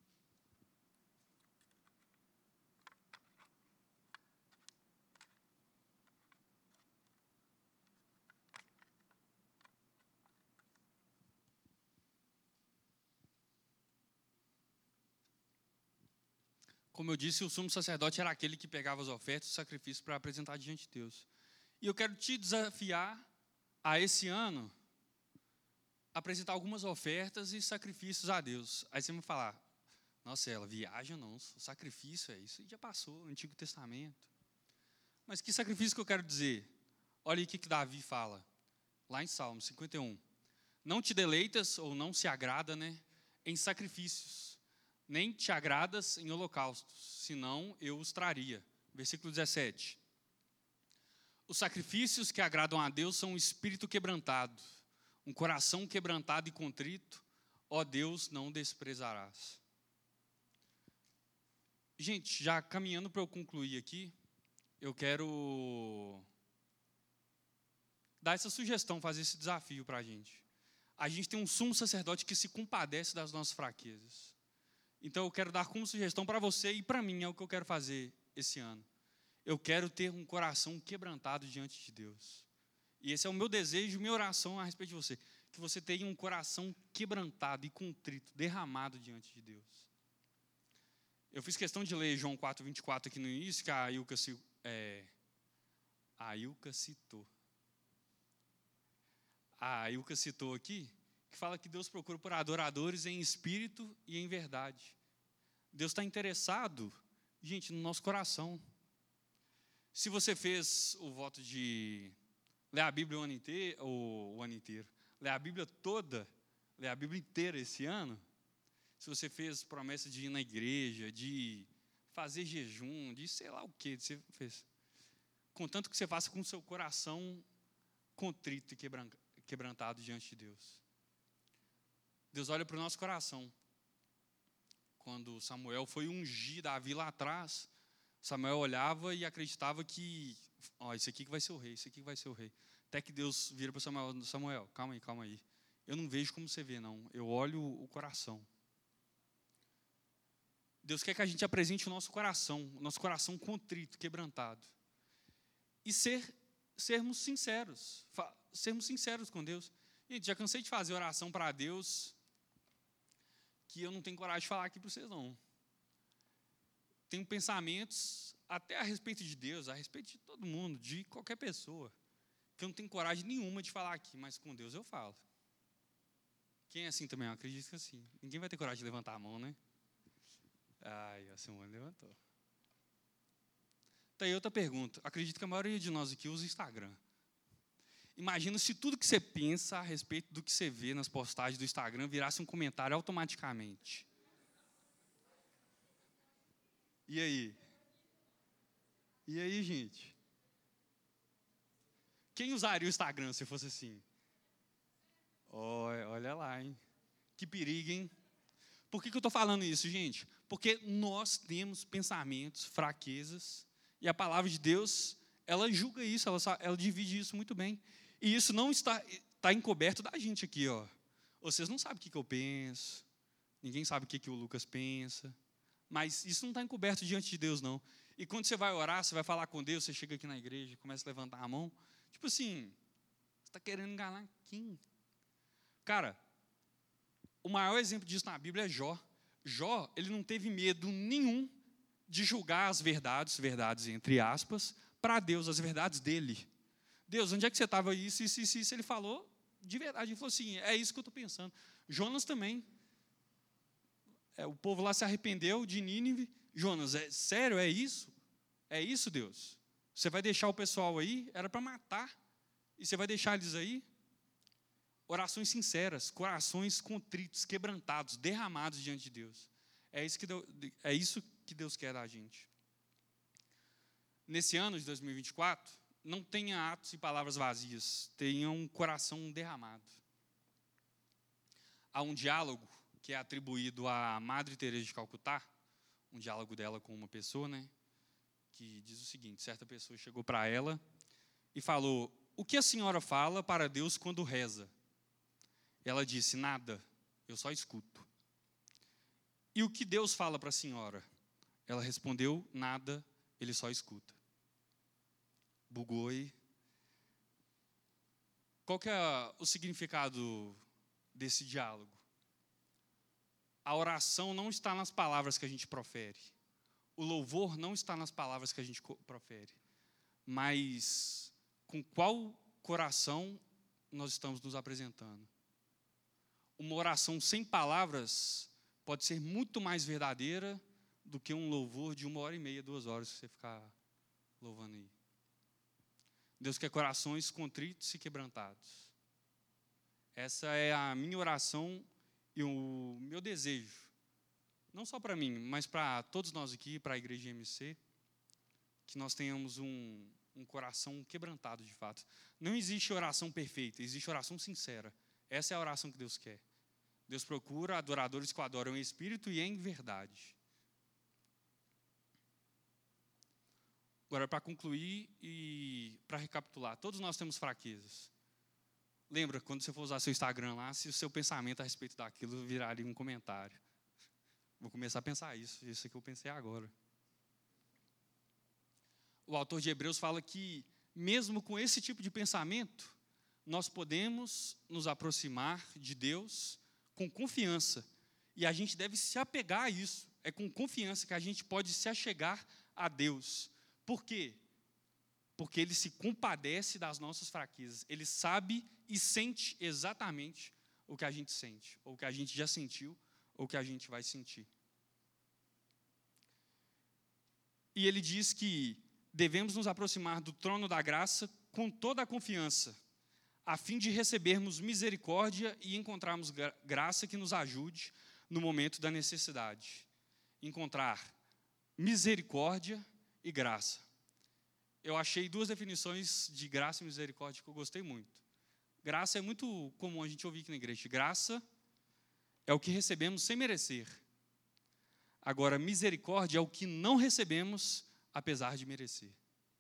Como eu disse, o sumo sacerdote era aquele que pegava as ofertas e os sacrifícios para apresentar diante de Deus. E eu quero te desafiar a esse ano apresentar algumas ofertas e sacrifícios a Deus. Aí você vai falar, nossa, ela viaja não, sacrifício é isso, já passou, Antigo Testamento. Mas que sacrifício que eu quero dizer? Olha aí o que, que Davi fala, lá em Salmo cinquenta e um. Não te deleitas, ou não se agrada, né, em sacrifícios, nem te agradas em holocaustos, senão eu os traria. Versículo dezessete. Os sacrifícios que agradam a Deus são um espírito quebrantado, um coração quebrantado e contrito, ó Deus, não desprezarás. Gente, já caminhando para eu concluir aqui, eu quero dar essa sugestão, fazer esse desafio para a gente. A gente tem um sumo sacerdote que se compadece das nossas fraquezas. Então eu quero dar como sugestão para você e para mim, é o que eu quero fazer esse ano. Eu quero ter um coração quebrantado diante de Deus. E esse é o meu desejo, minha oração a respeito de você. Que você tenha um coração quebrantado e contrito, derramado diante de Deus. Eu fiz questão de ler João quatro, vinte e quatro aqui no início, que a Ilka, é, a Ilka citou. A Ilka citou aqui, que fala que Deus procura por adoradores em espírito e em verdade. Deus está interessado, gente, no nosso coração. Se você fez o voto de ler a Bíblia o ano inteiro, ou o ano inteiro, ler a Bíblia toda, ler a Bíblia inteira esse ano, se você fez promessa de ir na igreja, de fazer jejum, de sei lá o que você fez, contanto que você faça com o seu coração contrito e quebrantado diante de Deus. Deus olha para o nosso coração. Quando Samuel foi ungir Davi lá atrás, Samuel olhava e acreditava que, ó, esse aqui que vai ser o rei, esse aqui que vai ser o rei. Até que Deus vira para Samuel, Samuel, calma aí, calma aí. Eu não vejo como você vê, não. Eu olho o coração. Deus quer que a gente apresente o nosso coração, o nosso coração contrito, quebrantado. E ser, sermos sinceros, sermos sinceros com Deus. Gente, já cansei de fazer oração para Deus que eu não tenho coragem de falar aqui para vocês, não. Tenho pensamentos até a respeito de Deus, a respeito de todo mundo, de qualquer pessoa, que eu não tenho coragem nenhuma de falar aqui, mas com Deus eu falo. Quem é assim também? Eu acredito que é assim. Ninguém vai ter coragem de levantar a mão, né? Ai, a Simone levantou. Tá aí outra pergunta. Acredito que a maioria de nós aqui usa Instagram. Imagina se tudo que você pensa a respeito do que você vê nas postagens do Instagram virasse um comentário automaticamente. E aí? E aí, gente? Quem usaria o Instagram se fosse assim? Olha, olha lá, hein? Que perigo, hein? Por que, que eu estou falando isso, gente? Porque nós temos pensamentos, fraquezas, e a palavra de Deus, ela julga isso, ela, ela divide isso muito bem. E isso não está, está encoberto da gente aqui, ó. Vocês não sabem o que, que eu penso, ninguém sabe o que, que o Lucas pensa, mas isso não está encoberto diante de Deus, não. E quando você vai orar, você vai falar com Deus, você chega aqui na igreja, começa a levantar a mão, tipo assim, você está querendo enganar quem? Cara, o maior exemplo disso na Bíblia é Jó. Jó, ele não teve medo nenhum de julgar as verdades, verdades entre aspas, para Deus, as verdades dele. Deus, onde é que você estava? Isso, isso, isso, isso. Ele falou de verdade. Ele falou assim, é isso que eu estou pensando. Jonas também. É, o povo lá se arrependeu de Nínive. Jonas, é sério? É isso? É isso, Deus? Você vai deixar o pessoal aí? Era para matar. E você vai deixar eles aí? Orações sinceras, corações contritos, quebrantados, derramados diante de Deus. É isso que Deus, é isso que Deus quer da gente. Nesse ano de dois mil e vinte e quatro, não tenha atos e palavras vazias, tenha um coração derramado. Há um diálogo que é atribuído à Madre Teresa de Calcutá, um diálogo dela com uma pessoa, né, que diz o seguinte: certa pessoa chegou para ela e falou: o que a senhora fala para Deus quando reza? Ela disse: nada, eu só escuto. E o que Deus fala para a senhora? Ela respondeu: nada, ele só escuta. Bugou aí. Qual que é o significado desse diálogo? A oração não está nas palavras que a gente profere. O louvor não está nas palavras que a gente profere. Mas com qual coração nós estamos nos apresentando? Uma oração sem palavras pode ser muito mais verdadeira do que um louvor de uma hora e meia, duas horas, que você ficar louvando aí. Deus quer corações contritos e quebrantados. Essa é a minha oração e o meu desejo. Não só para mim, mas para todos nós aqui, para a Igreja M C, que nós tenhamos um, um coração quebrantado de fato. Não existe oração perfeita, existe oração sincera. Essa é a oração que Deus quer. Deus procura adoradores que o adoram em espírito e em verdade. Agora, para concluir e para recapitular, todos nós temos fraquezas. Lembra, quando você for usar seu Instagram lá, se o seu pensamento a respeito daquilo viraria um comentário. Vou começar a pensar isso, isso é que eu pensei agora. O autor de Hebreus fala que, mesmo com esse tipo de pensamento, nós podemos nos aproximar de Deus com confiança. E a gente deve se apegar a isso. É com confiança que a gente pode se achegar a Deus. Por quê? Porque Ele se compadece das nossas fraquezas. Ele sabe e sente exatamente o que a gente sente, ou o que a gente já sentiu, ou o que a gente vai sentir. E Ele diz que devemos nos aproximar do trono da graça com toda a confiança, a fim de recebermos misericórdia e encontrarmos gra- graça que nos ajude no momento da necessidade. Encontrar misericórdia e graça. Eu achei duas definições de graça e misericórdia que eu gostei muito. Graça é muito comum a gente ouvir aqui na igreja. Graça é o que recebemos sem merecer. Agora, misericórdia é o que não recebemos apesar de merecer.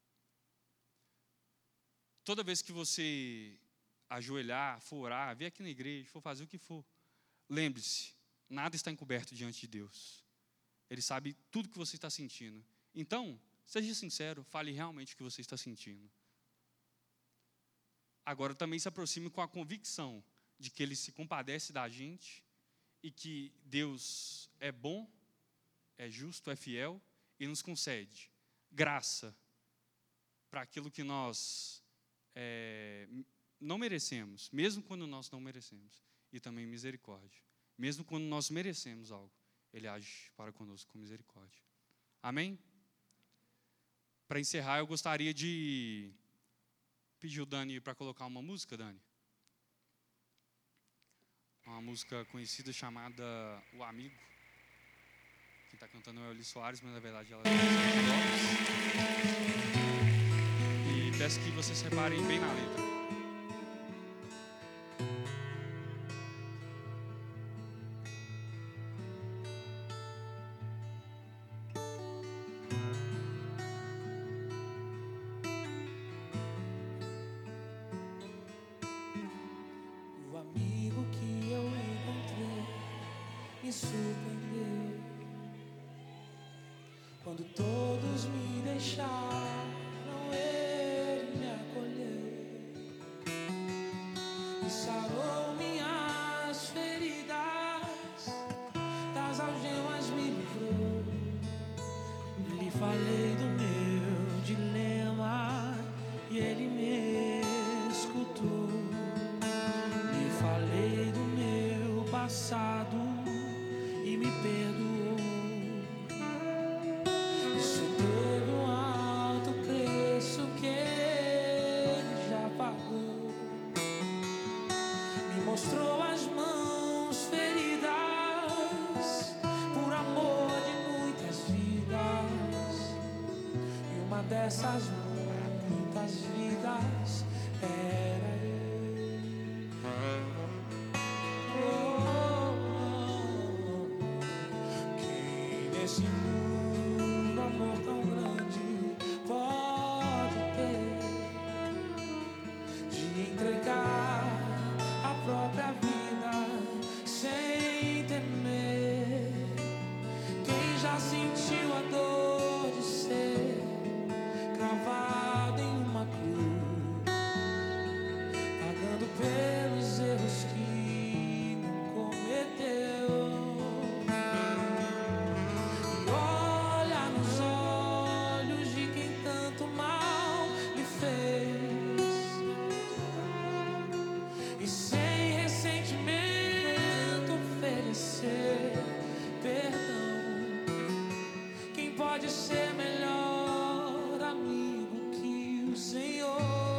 Toda vez que você ajoelhar, for orar, vir aqui na igreja, for fazer o que for, lembre-se, nada está encoberto diante de Deus. Ele sabe tudo que você está sentindo. Então, seja sincero, fale realmente o que você está sentindo. Agora, também se aproxime com a convicção de que Ele se compadece da gente e que Deus é bom, é justo, é fiel e nos concede graça para aquilo que nós é, não merecemos, mesmo quando nós não merecemos. E também misericórdia, mesmo quando nós merecemos algo. Ele age para conosco com misericórdia. Amém? Para encerrar, eu gostaria de pedir o Dani para colocar uma música, Dani. Uma música conhecida chamada O Amigo. Quem está cantando é o Eli Soares, mas na verdade ela é o E peço que vocês reparem bem na letra.
Surpreendeu quando todos me deixaram, ele me acolheu e sarou minhas feridas, das algemas me livrou. Lhe falei do meu dilema e ele me escutou. Lhe falei do meu passado e me perdoou. Isso teve um alto preço que ele já pagou. Me mostrou as mãos feridas por amor de muitas vidas. E uma dessas muitas vidas era eu. Esse mundo, amor tão grande, pode ter de entregar a própria vida sem temer. Quem já sentiu a dor de ser cravado em uma cruz, pagando pelos erros que não cometeu. Pode ser melhor amigo que o Senhor,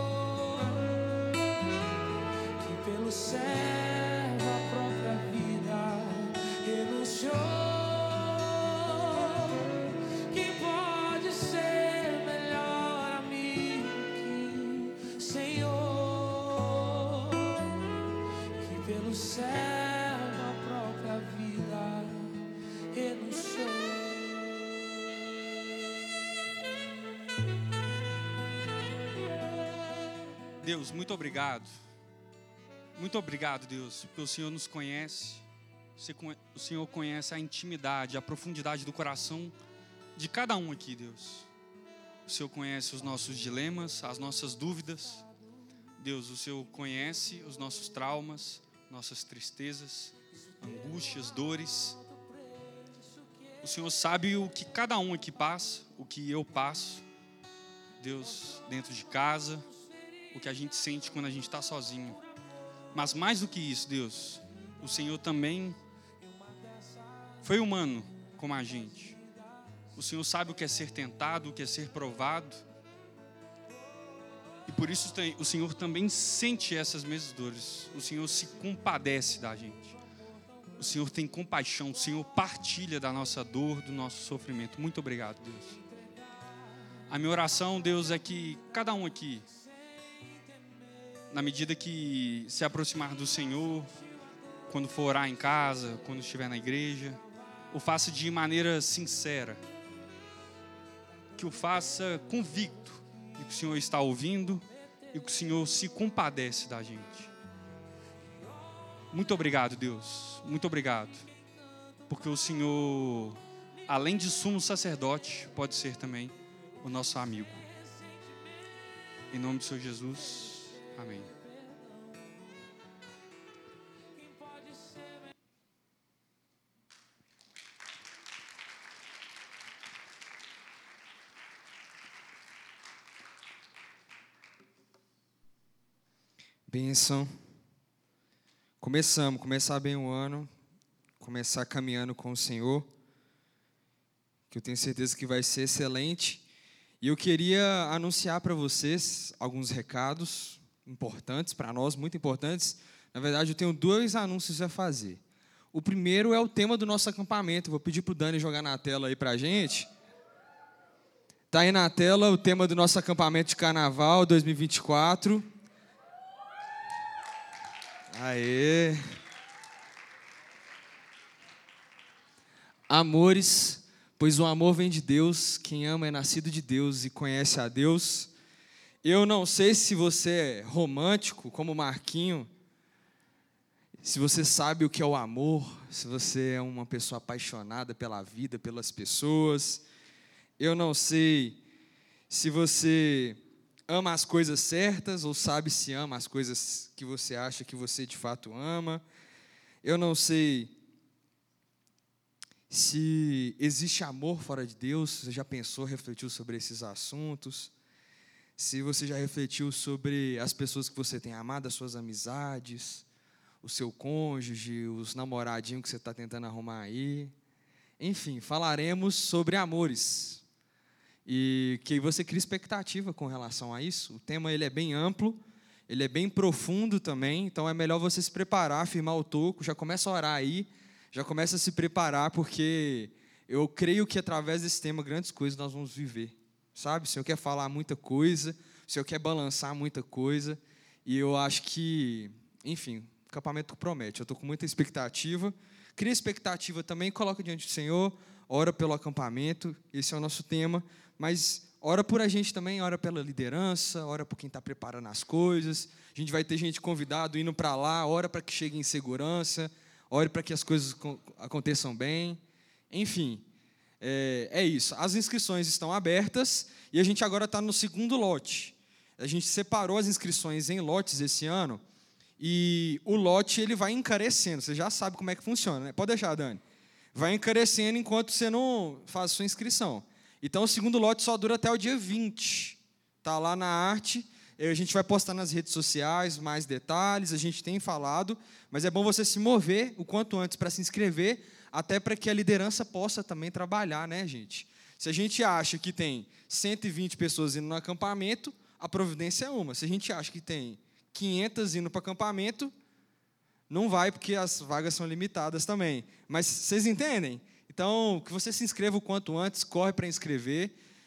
que pelo servo a própria vida renunciou. Quem pode ser melhor amigo que o Senhor, que pelo servo a própria vida renunciou.
Deus, muito obrigado. Muito obrigado, Deus, porque o Senhor nos conhece. O Senhor conhece a intimidade, a profundidade do coração de cada um aqui, Deus. O Senhor conhece os nossos dilemas, as nossas dúvidas. Deus, o Senhor conhece os nossos traumas, nossas tristezas, angústias, dores. O Senhor sabe o que cada um aqui passa, o que eu passo. Deus, dentro de casa, o que a gente sente quando a gente está sozinho. Mas mais do que isso, Deus, o Senhor também foi humano como a gente. O Senhor sabe o que é ser tentado, o que é ser provado. E por isso o Senhor também sente essas mesmas dores. O Senhor se compadece da gente. O Senhor tem compaixão, o Senhor partilha da nossa dor, do nosso sofrimento. Muito obrigado, Deus. A minha oração, Deus, é que cada um aqui, na medida que se aproximar do Senhor, quando for orar em casa, quando estiver na igreja, o faça de maneira sincera, que o faça convicto de que o Senhor está ouvindo e que o Senhor se compadece da gente. Muito obrigado, Deus, muito obrigado, porque o Senhor, além de sumo sacerdote, pode ser também o nosso amigo. Em nome do Senhor Jesus. Amém.
Bênção. Começamos, começar bem o ano
começar caminhando com o Senhor, que eu tenho certeza que vai ser excelente. E eu queria anunciar para vocês alguns recados importantes para nós, muito importantes. Na verdade, eu tenho dois anúncios a fazer. O primeiro é o tema do nosso acampamento. Vou pedir para o Dani jogar na tela aí para a gente. Está aí na tela o tema do nosso acampamento de Carnaval dois mil e vinte e quatro. Aê! Amores, pois o amor vem de Deus, quem ama é nascido de Deus e conhece a Deus. Eu não sei se você é romântico, como o Marquinho, se você sabe o que é o amor, se você é uma pessoa apaixonada pela vida, pelas pessoas. Eu não sei se você ama as coisas certas ou sabe se ama as coisas que você acha que você de fato ama. Eu não sei se existe amor fora de Deus. Você já pensou, refletiu sobre esses assuntos? Se você já refletiu sobre as pessoas que você tem amado, as suas amizades, o seu cônjuge, os namoradinhos que você está tentando arrumar aí. Enfim, falaremos sobre amores. E que você cria expectativa com relação a isso. O tema ele é bem amplo, ele é bem profundo também, então é melhor você se preparar, firmar o toco, já começa a orar aí, já começa a se preparar, porque eu creio que através desse tema grandes coisas nós vamos viver, sabe? O Senhor quer falar muita coisa, o Senhor quer balançar muita coisa, e eu acho que, enfim, o acampamento promete. Eu estou com muita expectativa, cria expectativa também, coloca diante do Senhor, ora pelo acampamento, esse é o nosso tema, mas ora por a gente também, ora pela liderança, ora por quem está preparando as coisas. A gente vai ter gente convidado indo para lá, ora para que chegue em segurança, ore para que as coisas aconteçam bem. Enfim, é, é isso. As inscrições estão abertas e a gente agora está no segundo lote. A gente separou as inscrições em lotes esse ano e o lote ele vai encarecendo. Você já sabe como é que funciona, né? Pode deixar, Dani. Vai encarecendo enquanto você não faz a sua inscrição. Então, o segundo lote só dura até o dia vinte. Está lá na arte. A gente vai postar nas redes sociais mais detalhes. A gente tem falado. Mas é bom você se mover o quanto antes para se inscrever, até para que a liderança possa também trabalhar, né, gente? Se a gente acha que tem cento e vinte pessoas indo no acampamento, a providência é uma. Se a gente acha que tem quinhentas indo para o acampamento, não vai, porque as vagas são limitadas também. Mas vocês entendem? Então, que você se inscreva o quanto antes, corre para inscrever.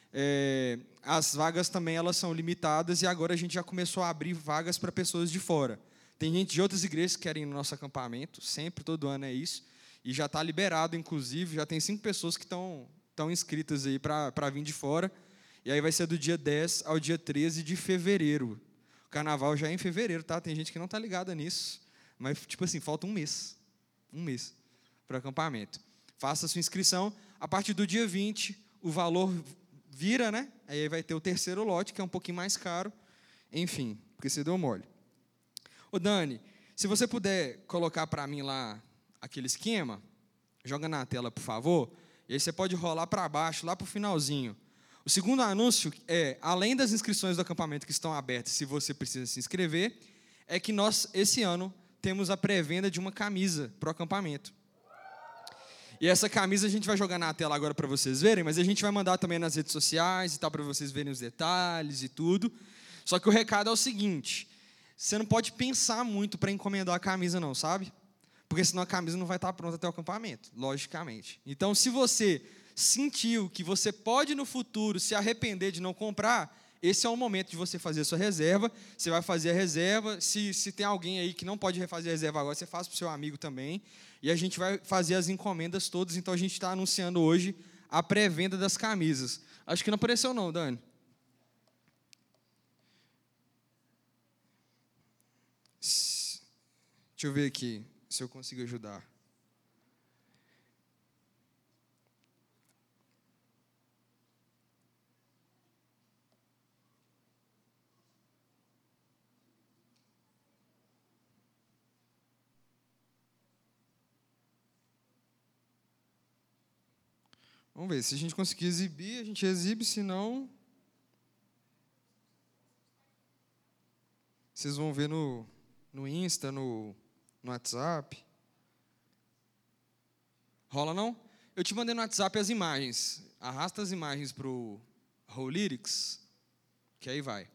É, as vagas também elas são limitadas e agora a gente já começou a abrir vagas para pessoas de fora. Tem gente de outras igrejas que querem ir no nosso acampamento, sempre, todo ano é isso. E já está liberado, inclusive, já tem cinco pessoas que estão estão inscritas aí para vir de fora. E aí vai ser do dia dez ao dia treze de fevereiro. O carnaval já é em fevereiro, tá? Tem gente que não está ligada nisso. Mas, tipo assim, falta um mês. Um mês para o acampamento. Faça a sua inscrição. A partir do dia vinte, o valor vira, né? Aí vai ter o terceiro lote, que é um pouquinho mais caro. Enfim, porque você deu mole. Ô, Dani, se você puder colocar para mim lá aquele esquema, joga na tela, por favor. E aí você pode rolar para baixo, lá para o finalzinho. O segundo anúncio é, além das inscrições do acampamento que estão abertas, se você precisa se inscrever, é que nós, esse ano, temos a pré-venda de uma camisa para o acampamento. E essa camisa a gente vai jogar na tela agora para vocês verem, mas a gente vai mandar também nas redes sociais e tal, para vocês verem os detalhes e tudo. Só que o recado é o seguinte, você não pode pensar muito para encomendar a camisa não, sabe? Porque senão a camisa não vai estar pronta até o acampamento, logicamente. Então, se você sentiu que você pode no futuro se arrepender de não comprar, esse é o momento de você fazer a sua reserva. Você vai fazer a reserva. Se, se tem alguém aí que não pode refazer a reserva agora, você faz para o seu amigo também. E a gente vai fazer as encomendas todas. Então, a gente está anunciando hoje a pré-venda das camisas. Acho que não apareceu não, Dani. Deixa eu ver aqui se eu consigo ajudar. Vamos ver, se a gente conseguir exibir, a gente exibe, se não... Vocês vão ver no, no Insta, no, no WhatsApp. Rola não? Eu te mandei no WhatsApp as imagens. Arrasta as imagens para o Lyrics, que aí vai.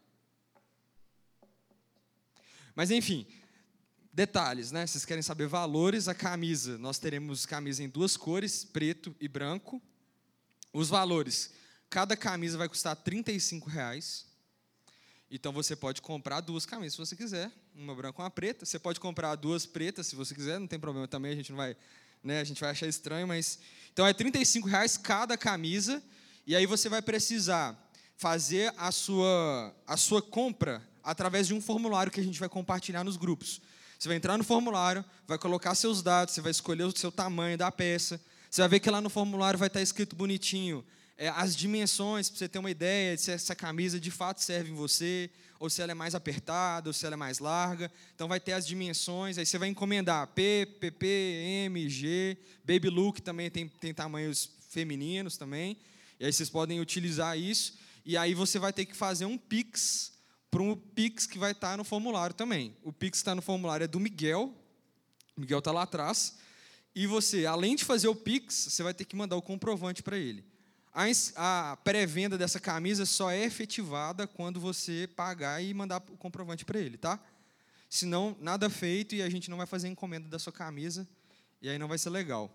Mas, enfim, detalhes, né? Vocês querem saber valores, a camisa. Nós teremos camisa em duas cores, preto e branco. Os valores, cada camisa vai custar trinta e cinco reais. Então, você pode comprar duas camisas, se você quiser. Uma branca e uma preta. Você pode comprar duas pretas, se você quiser. Não tem problema também, a gente não vai... Né, a gente vai achar estranho, mas... Então, é trinta e cinco reais cada camisa. E aí, você vai precisar fazer a sua, a sua compra através de um formulário que a gente vai compartilhar nos grupos. Você vai entrar no formulário, vai colocar seus dados, você vai escolher o seu tamanho da peça. Você vai ver que lá no formulário vai estar escrito bonitinho é, as dimensões, para você ter uma ideia de se essa camisa de fato serve em você, ou se ela é mais apertada, ou se ela é mais larga. Então, vai ter as dimensões, aí você vai encomendar P, P P, M, G, Baby Look também tem, tem tamanhos femininos também. E aí vocês podem utilizar isso. E aí você vai ter que fazer um Pix, para um Pix que vai estar no formulário também. O Pix que está no formulário é do Miguel. O Miguel está lá atrás. E você, além de fazer o Pix, você vai ter que mandar o comprovante para ele. A, a pré-venda dessa camisa só é efetivada quando você pagar e mandar o comprovante para ele, tá? Senão, nada feito e a gente não vai fazer encomenda da sua camisa. E aí não vai ser legal.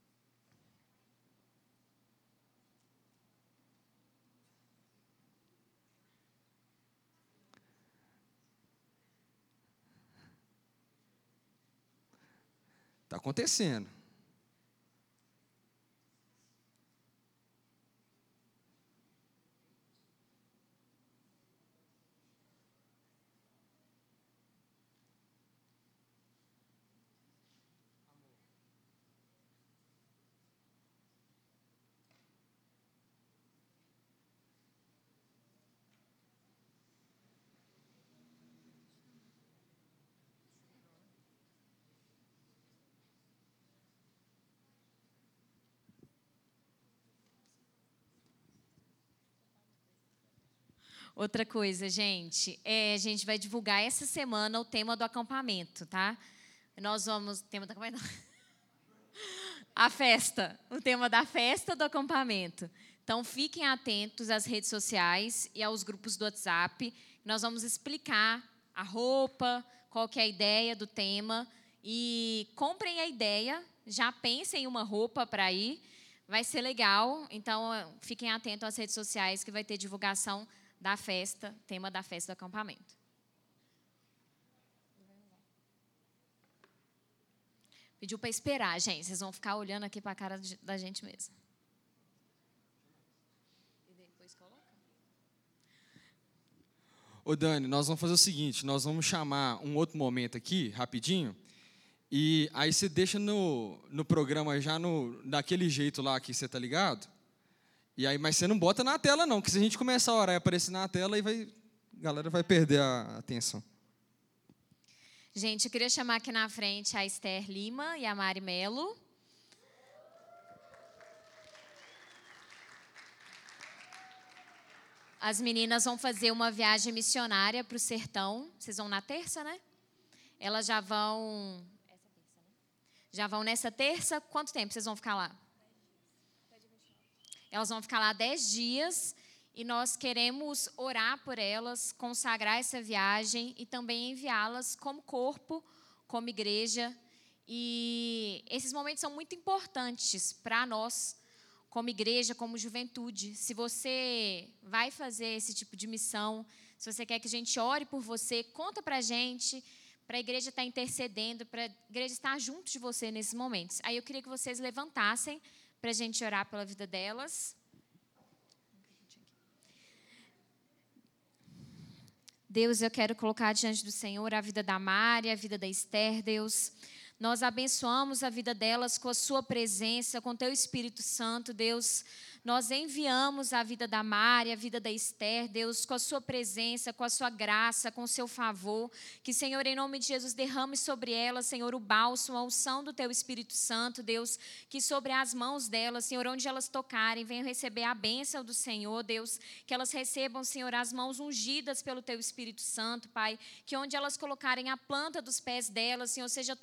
Está acontecendo.
Outra coisa, gente, é, a gente vai divulgar essa semana o tema do acampamento, tá? Nós vamos... Tema do acampamento? A festa. O tema da festa do acampamento. Então, fiquem atentos às redes sociais e aos grupos do WhatsApp. Nós vamos explicar a roupa, qual que é a ideia do tema. E comprem a ideia, já pensem em uma roupa para ir. Vai ser legal. Então, fiquem atentos às redes sociais que vai ter divulgação da festa, tema da festa do acampamento. Pediu para esperar, gente. Vocês vão ficar olhando aqui para a cara da gente mesmo. E depois coloca.
Ô, Dani, nós vamos fazer o seguinte, nós vamos chamar um outro momento aqui, rapidinho, e aí você deixa no, no programa já no, daquele jeito lá que você tá ligado. E aí, mas você não bota na tela, não, porque se a gente começar a orar e aparecer na tela, aí vai, a galera vai perder a atenção.
Gente, eu queria chamar aqui na frente a Esther Lima e a Mari Melo. As meninas vão fazer uma viagem missionária para o sertão. Vocês vão na terça, né? Elas já vão... Essa terça, né? Já vão nessa terça. Quanto tempo vocês vão ficar lá? Elas vão ficar lá dez dias e nós queremos orar por elas, consagrar essa viagem e também enviá-las como corpo, como igreja. E esses momentos são muito importantes para nós, como igreja, como juventude. Se você vai fazer esse tipo de missão, se você quer que a gente ore por você, conta para a gente, para a igreja estar intercedendo, para a igreja estar junto de você nesses momentos. Aí eu queria que vocês levantassem para a gente orar pela vida delas. Deus, eu quero colocar diante do Senhor a vida da Mari, a vida da Esther, Deus. Nós abençoamos a vida delas com a sua presença, com o teu Espírito Santo, Deus. Nós enviamos a vida da Mari, a vida da Esther, Deus, com a sua presença, com a sua graça, com o seu favor. Que, Senhor, em nome de Jesus, derrame sobre elas, Senhor, o bálsamo, a unção do teu Espírito Santo, Deus. Que sobre as mãos delas, Senhor, onde elas tocarem, venham receber a bênção do Senhor, Deus. Que elas recebam, Senhor, as mãos ungidas pelo teu Espírito Santo, Pai. Que onde elas colocarem a planta dos pés delas, Senhor, seja tomado do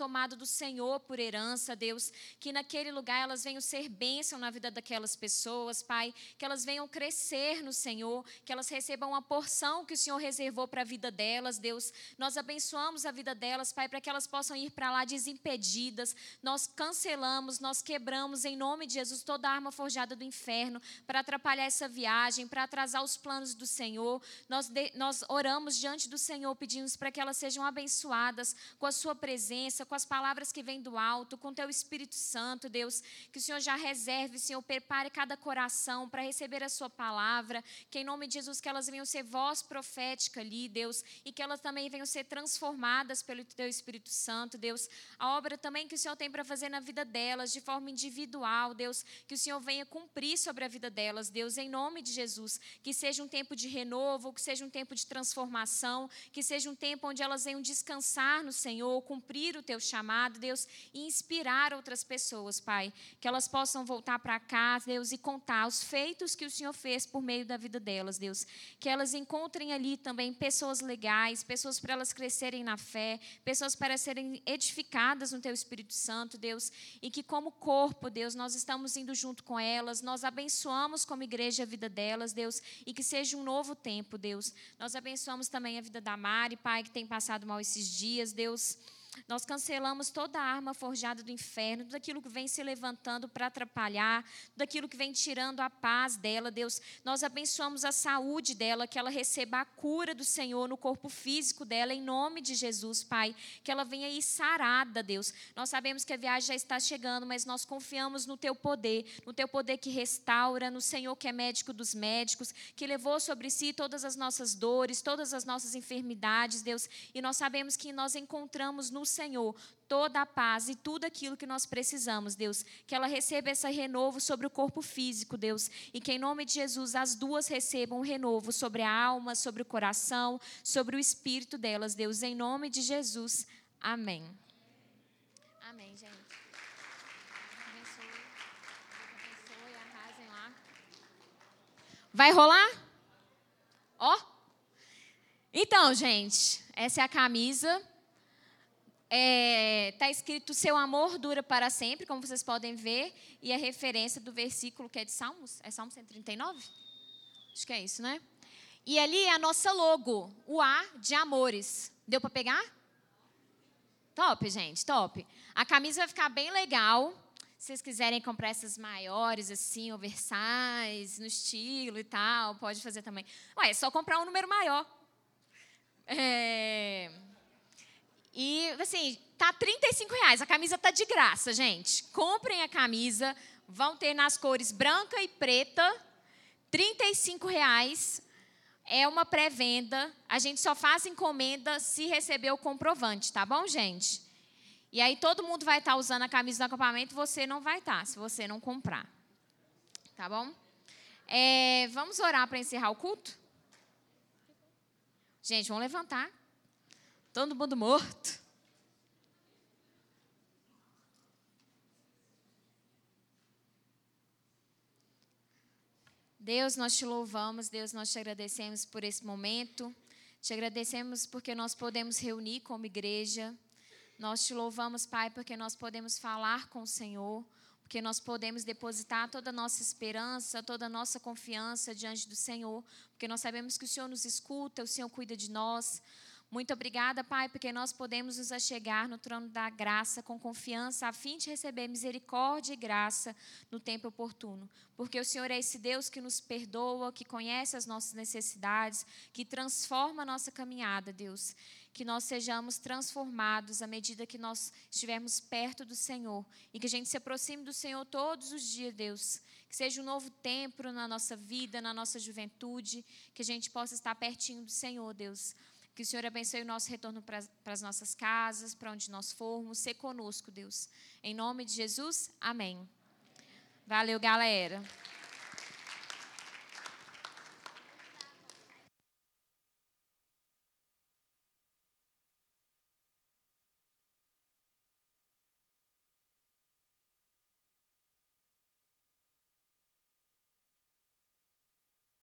do Senhor por herança, Deus, que naquele lugar elas venham ser bênção na vida daquelas pessoas, Pai, que elas venham crescer no Senhor, que elas recebam a porção que o Senhor reservou para a vida delas, Deus. Nós abençoamos a vida delas, Pai, para que elas possam ir para lá desimpedidas. Nós cancelamos, nós quebramos em nome de Jesus toda arma forjada do inferno para atrapalhar essa viagem, para atrasar os planos do Senhor. Nós, de, nós oramos diante do Senhor, pedimos para que elas sejam abençoadas com a sua presença, com as palavras que vêm do alto, com o teu Espírito Santo, Deus, que o Senhor já reserve, Senhor, prepare cada coração para receber a sua palavra, que em nome de Jesus que elas venham ser voz profética ali, Deus, e que elas também venham ser transformadas pelo teu Espírito Santo, Deus. A obra também que o Senhor tem para fazer na vida delas, de forma individual, Deus, que o Senhor venha cumprir sobre a vida delas, Deus, em nome de Jesus, que seja um tempo de renovo, que seja um tempo de transformação, que seja um tempo onde elas venham descansar no Senhor, cumprir o teu chamado, Deus, e inspirar outras pessoas, Pai, que elas possam voltar para cá, Deus, e contar os feitos que o Senhor fez por meio da vida delas, Deus, que elas encontrem ali também pessoas legais, pessoas para elas crescerem na fé, pessoas para serem edificadas no teu Espírito Santo, Deus, e que como corpo, Deus, nós estamos indo junto com elas, nós abençoamos como igreja a vida delas, Deus, e que seja um novo tempo, Deus. Nós abençoamos também a vida da Mari, Pai, que tem passado mal esses dias, Deus. Nós cancelamos toda a arma forjada do inferno, tudo aquilo que vem se levantando para atrapalhar, tudo aquilo que vem tirando a paz dela, Deus. Nós abençoamos a saúde dela, que ela receba a cura do Senhor no corpo físico dela, em nome de Jesus, Pai. Que ela venha aí sarada, Deus. Nós sabemos que a viagem já está chegando, mas nós confiamos no teu poder, no teu poder que restaura, no Senhor que é médico dos médicos, que levou sobre si todas as nossas dores, todas as nossas enfermidades, Deus. E nós sabemos que nós encontramos no Senhor toda a paz e tudo aquilo que nós precisamos, Deus, que ela receba esse renovo sobre o corpo físico, Deus, e que em nome de Jesus as duas recebam um renovo sobre a alma, sobre o coração, sobre o espírito delas, Deus, em nome de Jesus, amém. Amém, gente. Abençoe, abençoe, arrasem lá. Vai rolar? Ó. Então, gente, essa é a camisa. Está é, escrito, seu amor dura para sempre, como vocês podem ver, e a referência do versículo que é de Salmos, é Salmo cento e trinta e nove? Acho que é isso, né? E ali é a nossa logo, o A de amores. Deu para pegar? Top, gente, top. A camisa vai ficar bem legal. Se vocês quiserem comprar essas maiores, assim, oversize, no estilo e tal, pode fazer também. Ué, é só comprar um número maior. É... E, assim, tá trinta e cinco reais. A camisa tá de graça, gente. Comprem a camisa. Vão ter nas cores branca e preta. trinta e cinco reais. É uma pré-venda. A gente só faz encomenda se receber o comprovante, tá bom, gente? E aí todo mundo vai estar usando a camisa do acampamento, você não vai estar, se você não comprar. Tá bom? É, vamos orar para encerrar o culto? Gente, vamos levantar. Todo mundo morto. Deus, nós te louvamos, Deus, nós te agradecemos por esse momento. Te agradecemos porque nós podemos reunir como igreja. Nós te louvamos, Pai, porque nós podemos falar com o Senhor, porque nós podemos depositar toda a nossa esperança, toda a nossa confiança diante do Senhor, porque nós sabemos que o Senhor nos escuta, o Senhor cuida de nós. Muito obrigada, Pai, porque nós podemos nos achegar no trono da graça com confiança, a fim de receber misericórdia e graça no tempo oportuno. Porque o Senhor é esse Deus que nos perdoa, que conhece as nossas necessidades, que transforma a nossa caminhada, Deus. Que nós sejamos transformados à medida que nós estivermos perto do Senhor. E que a gente se aproxime do Senhor todos os dias, Deus. Que seja um novo tempo na nossa vida, na nossa juventude. Que a gente possa estar pertinho do Senhor, Deus. Que o Senhor abençoe o nosso retorno para as nossas casas, para onde nós formos. Ser conosco, Deus. Em nome de Jesus, amém. Valeu, galera.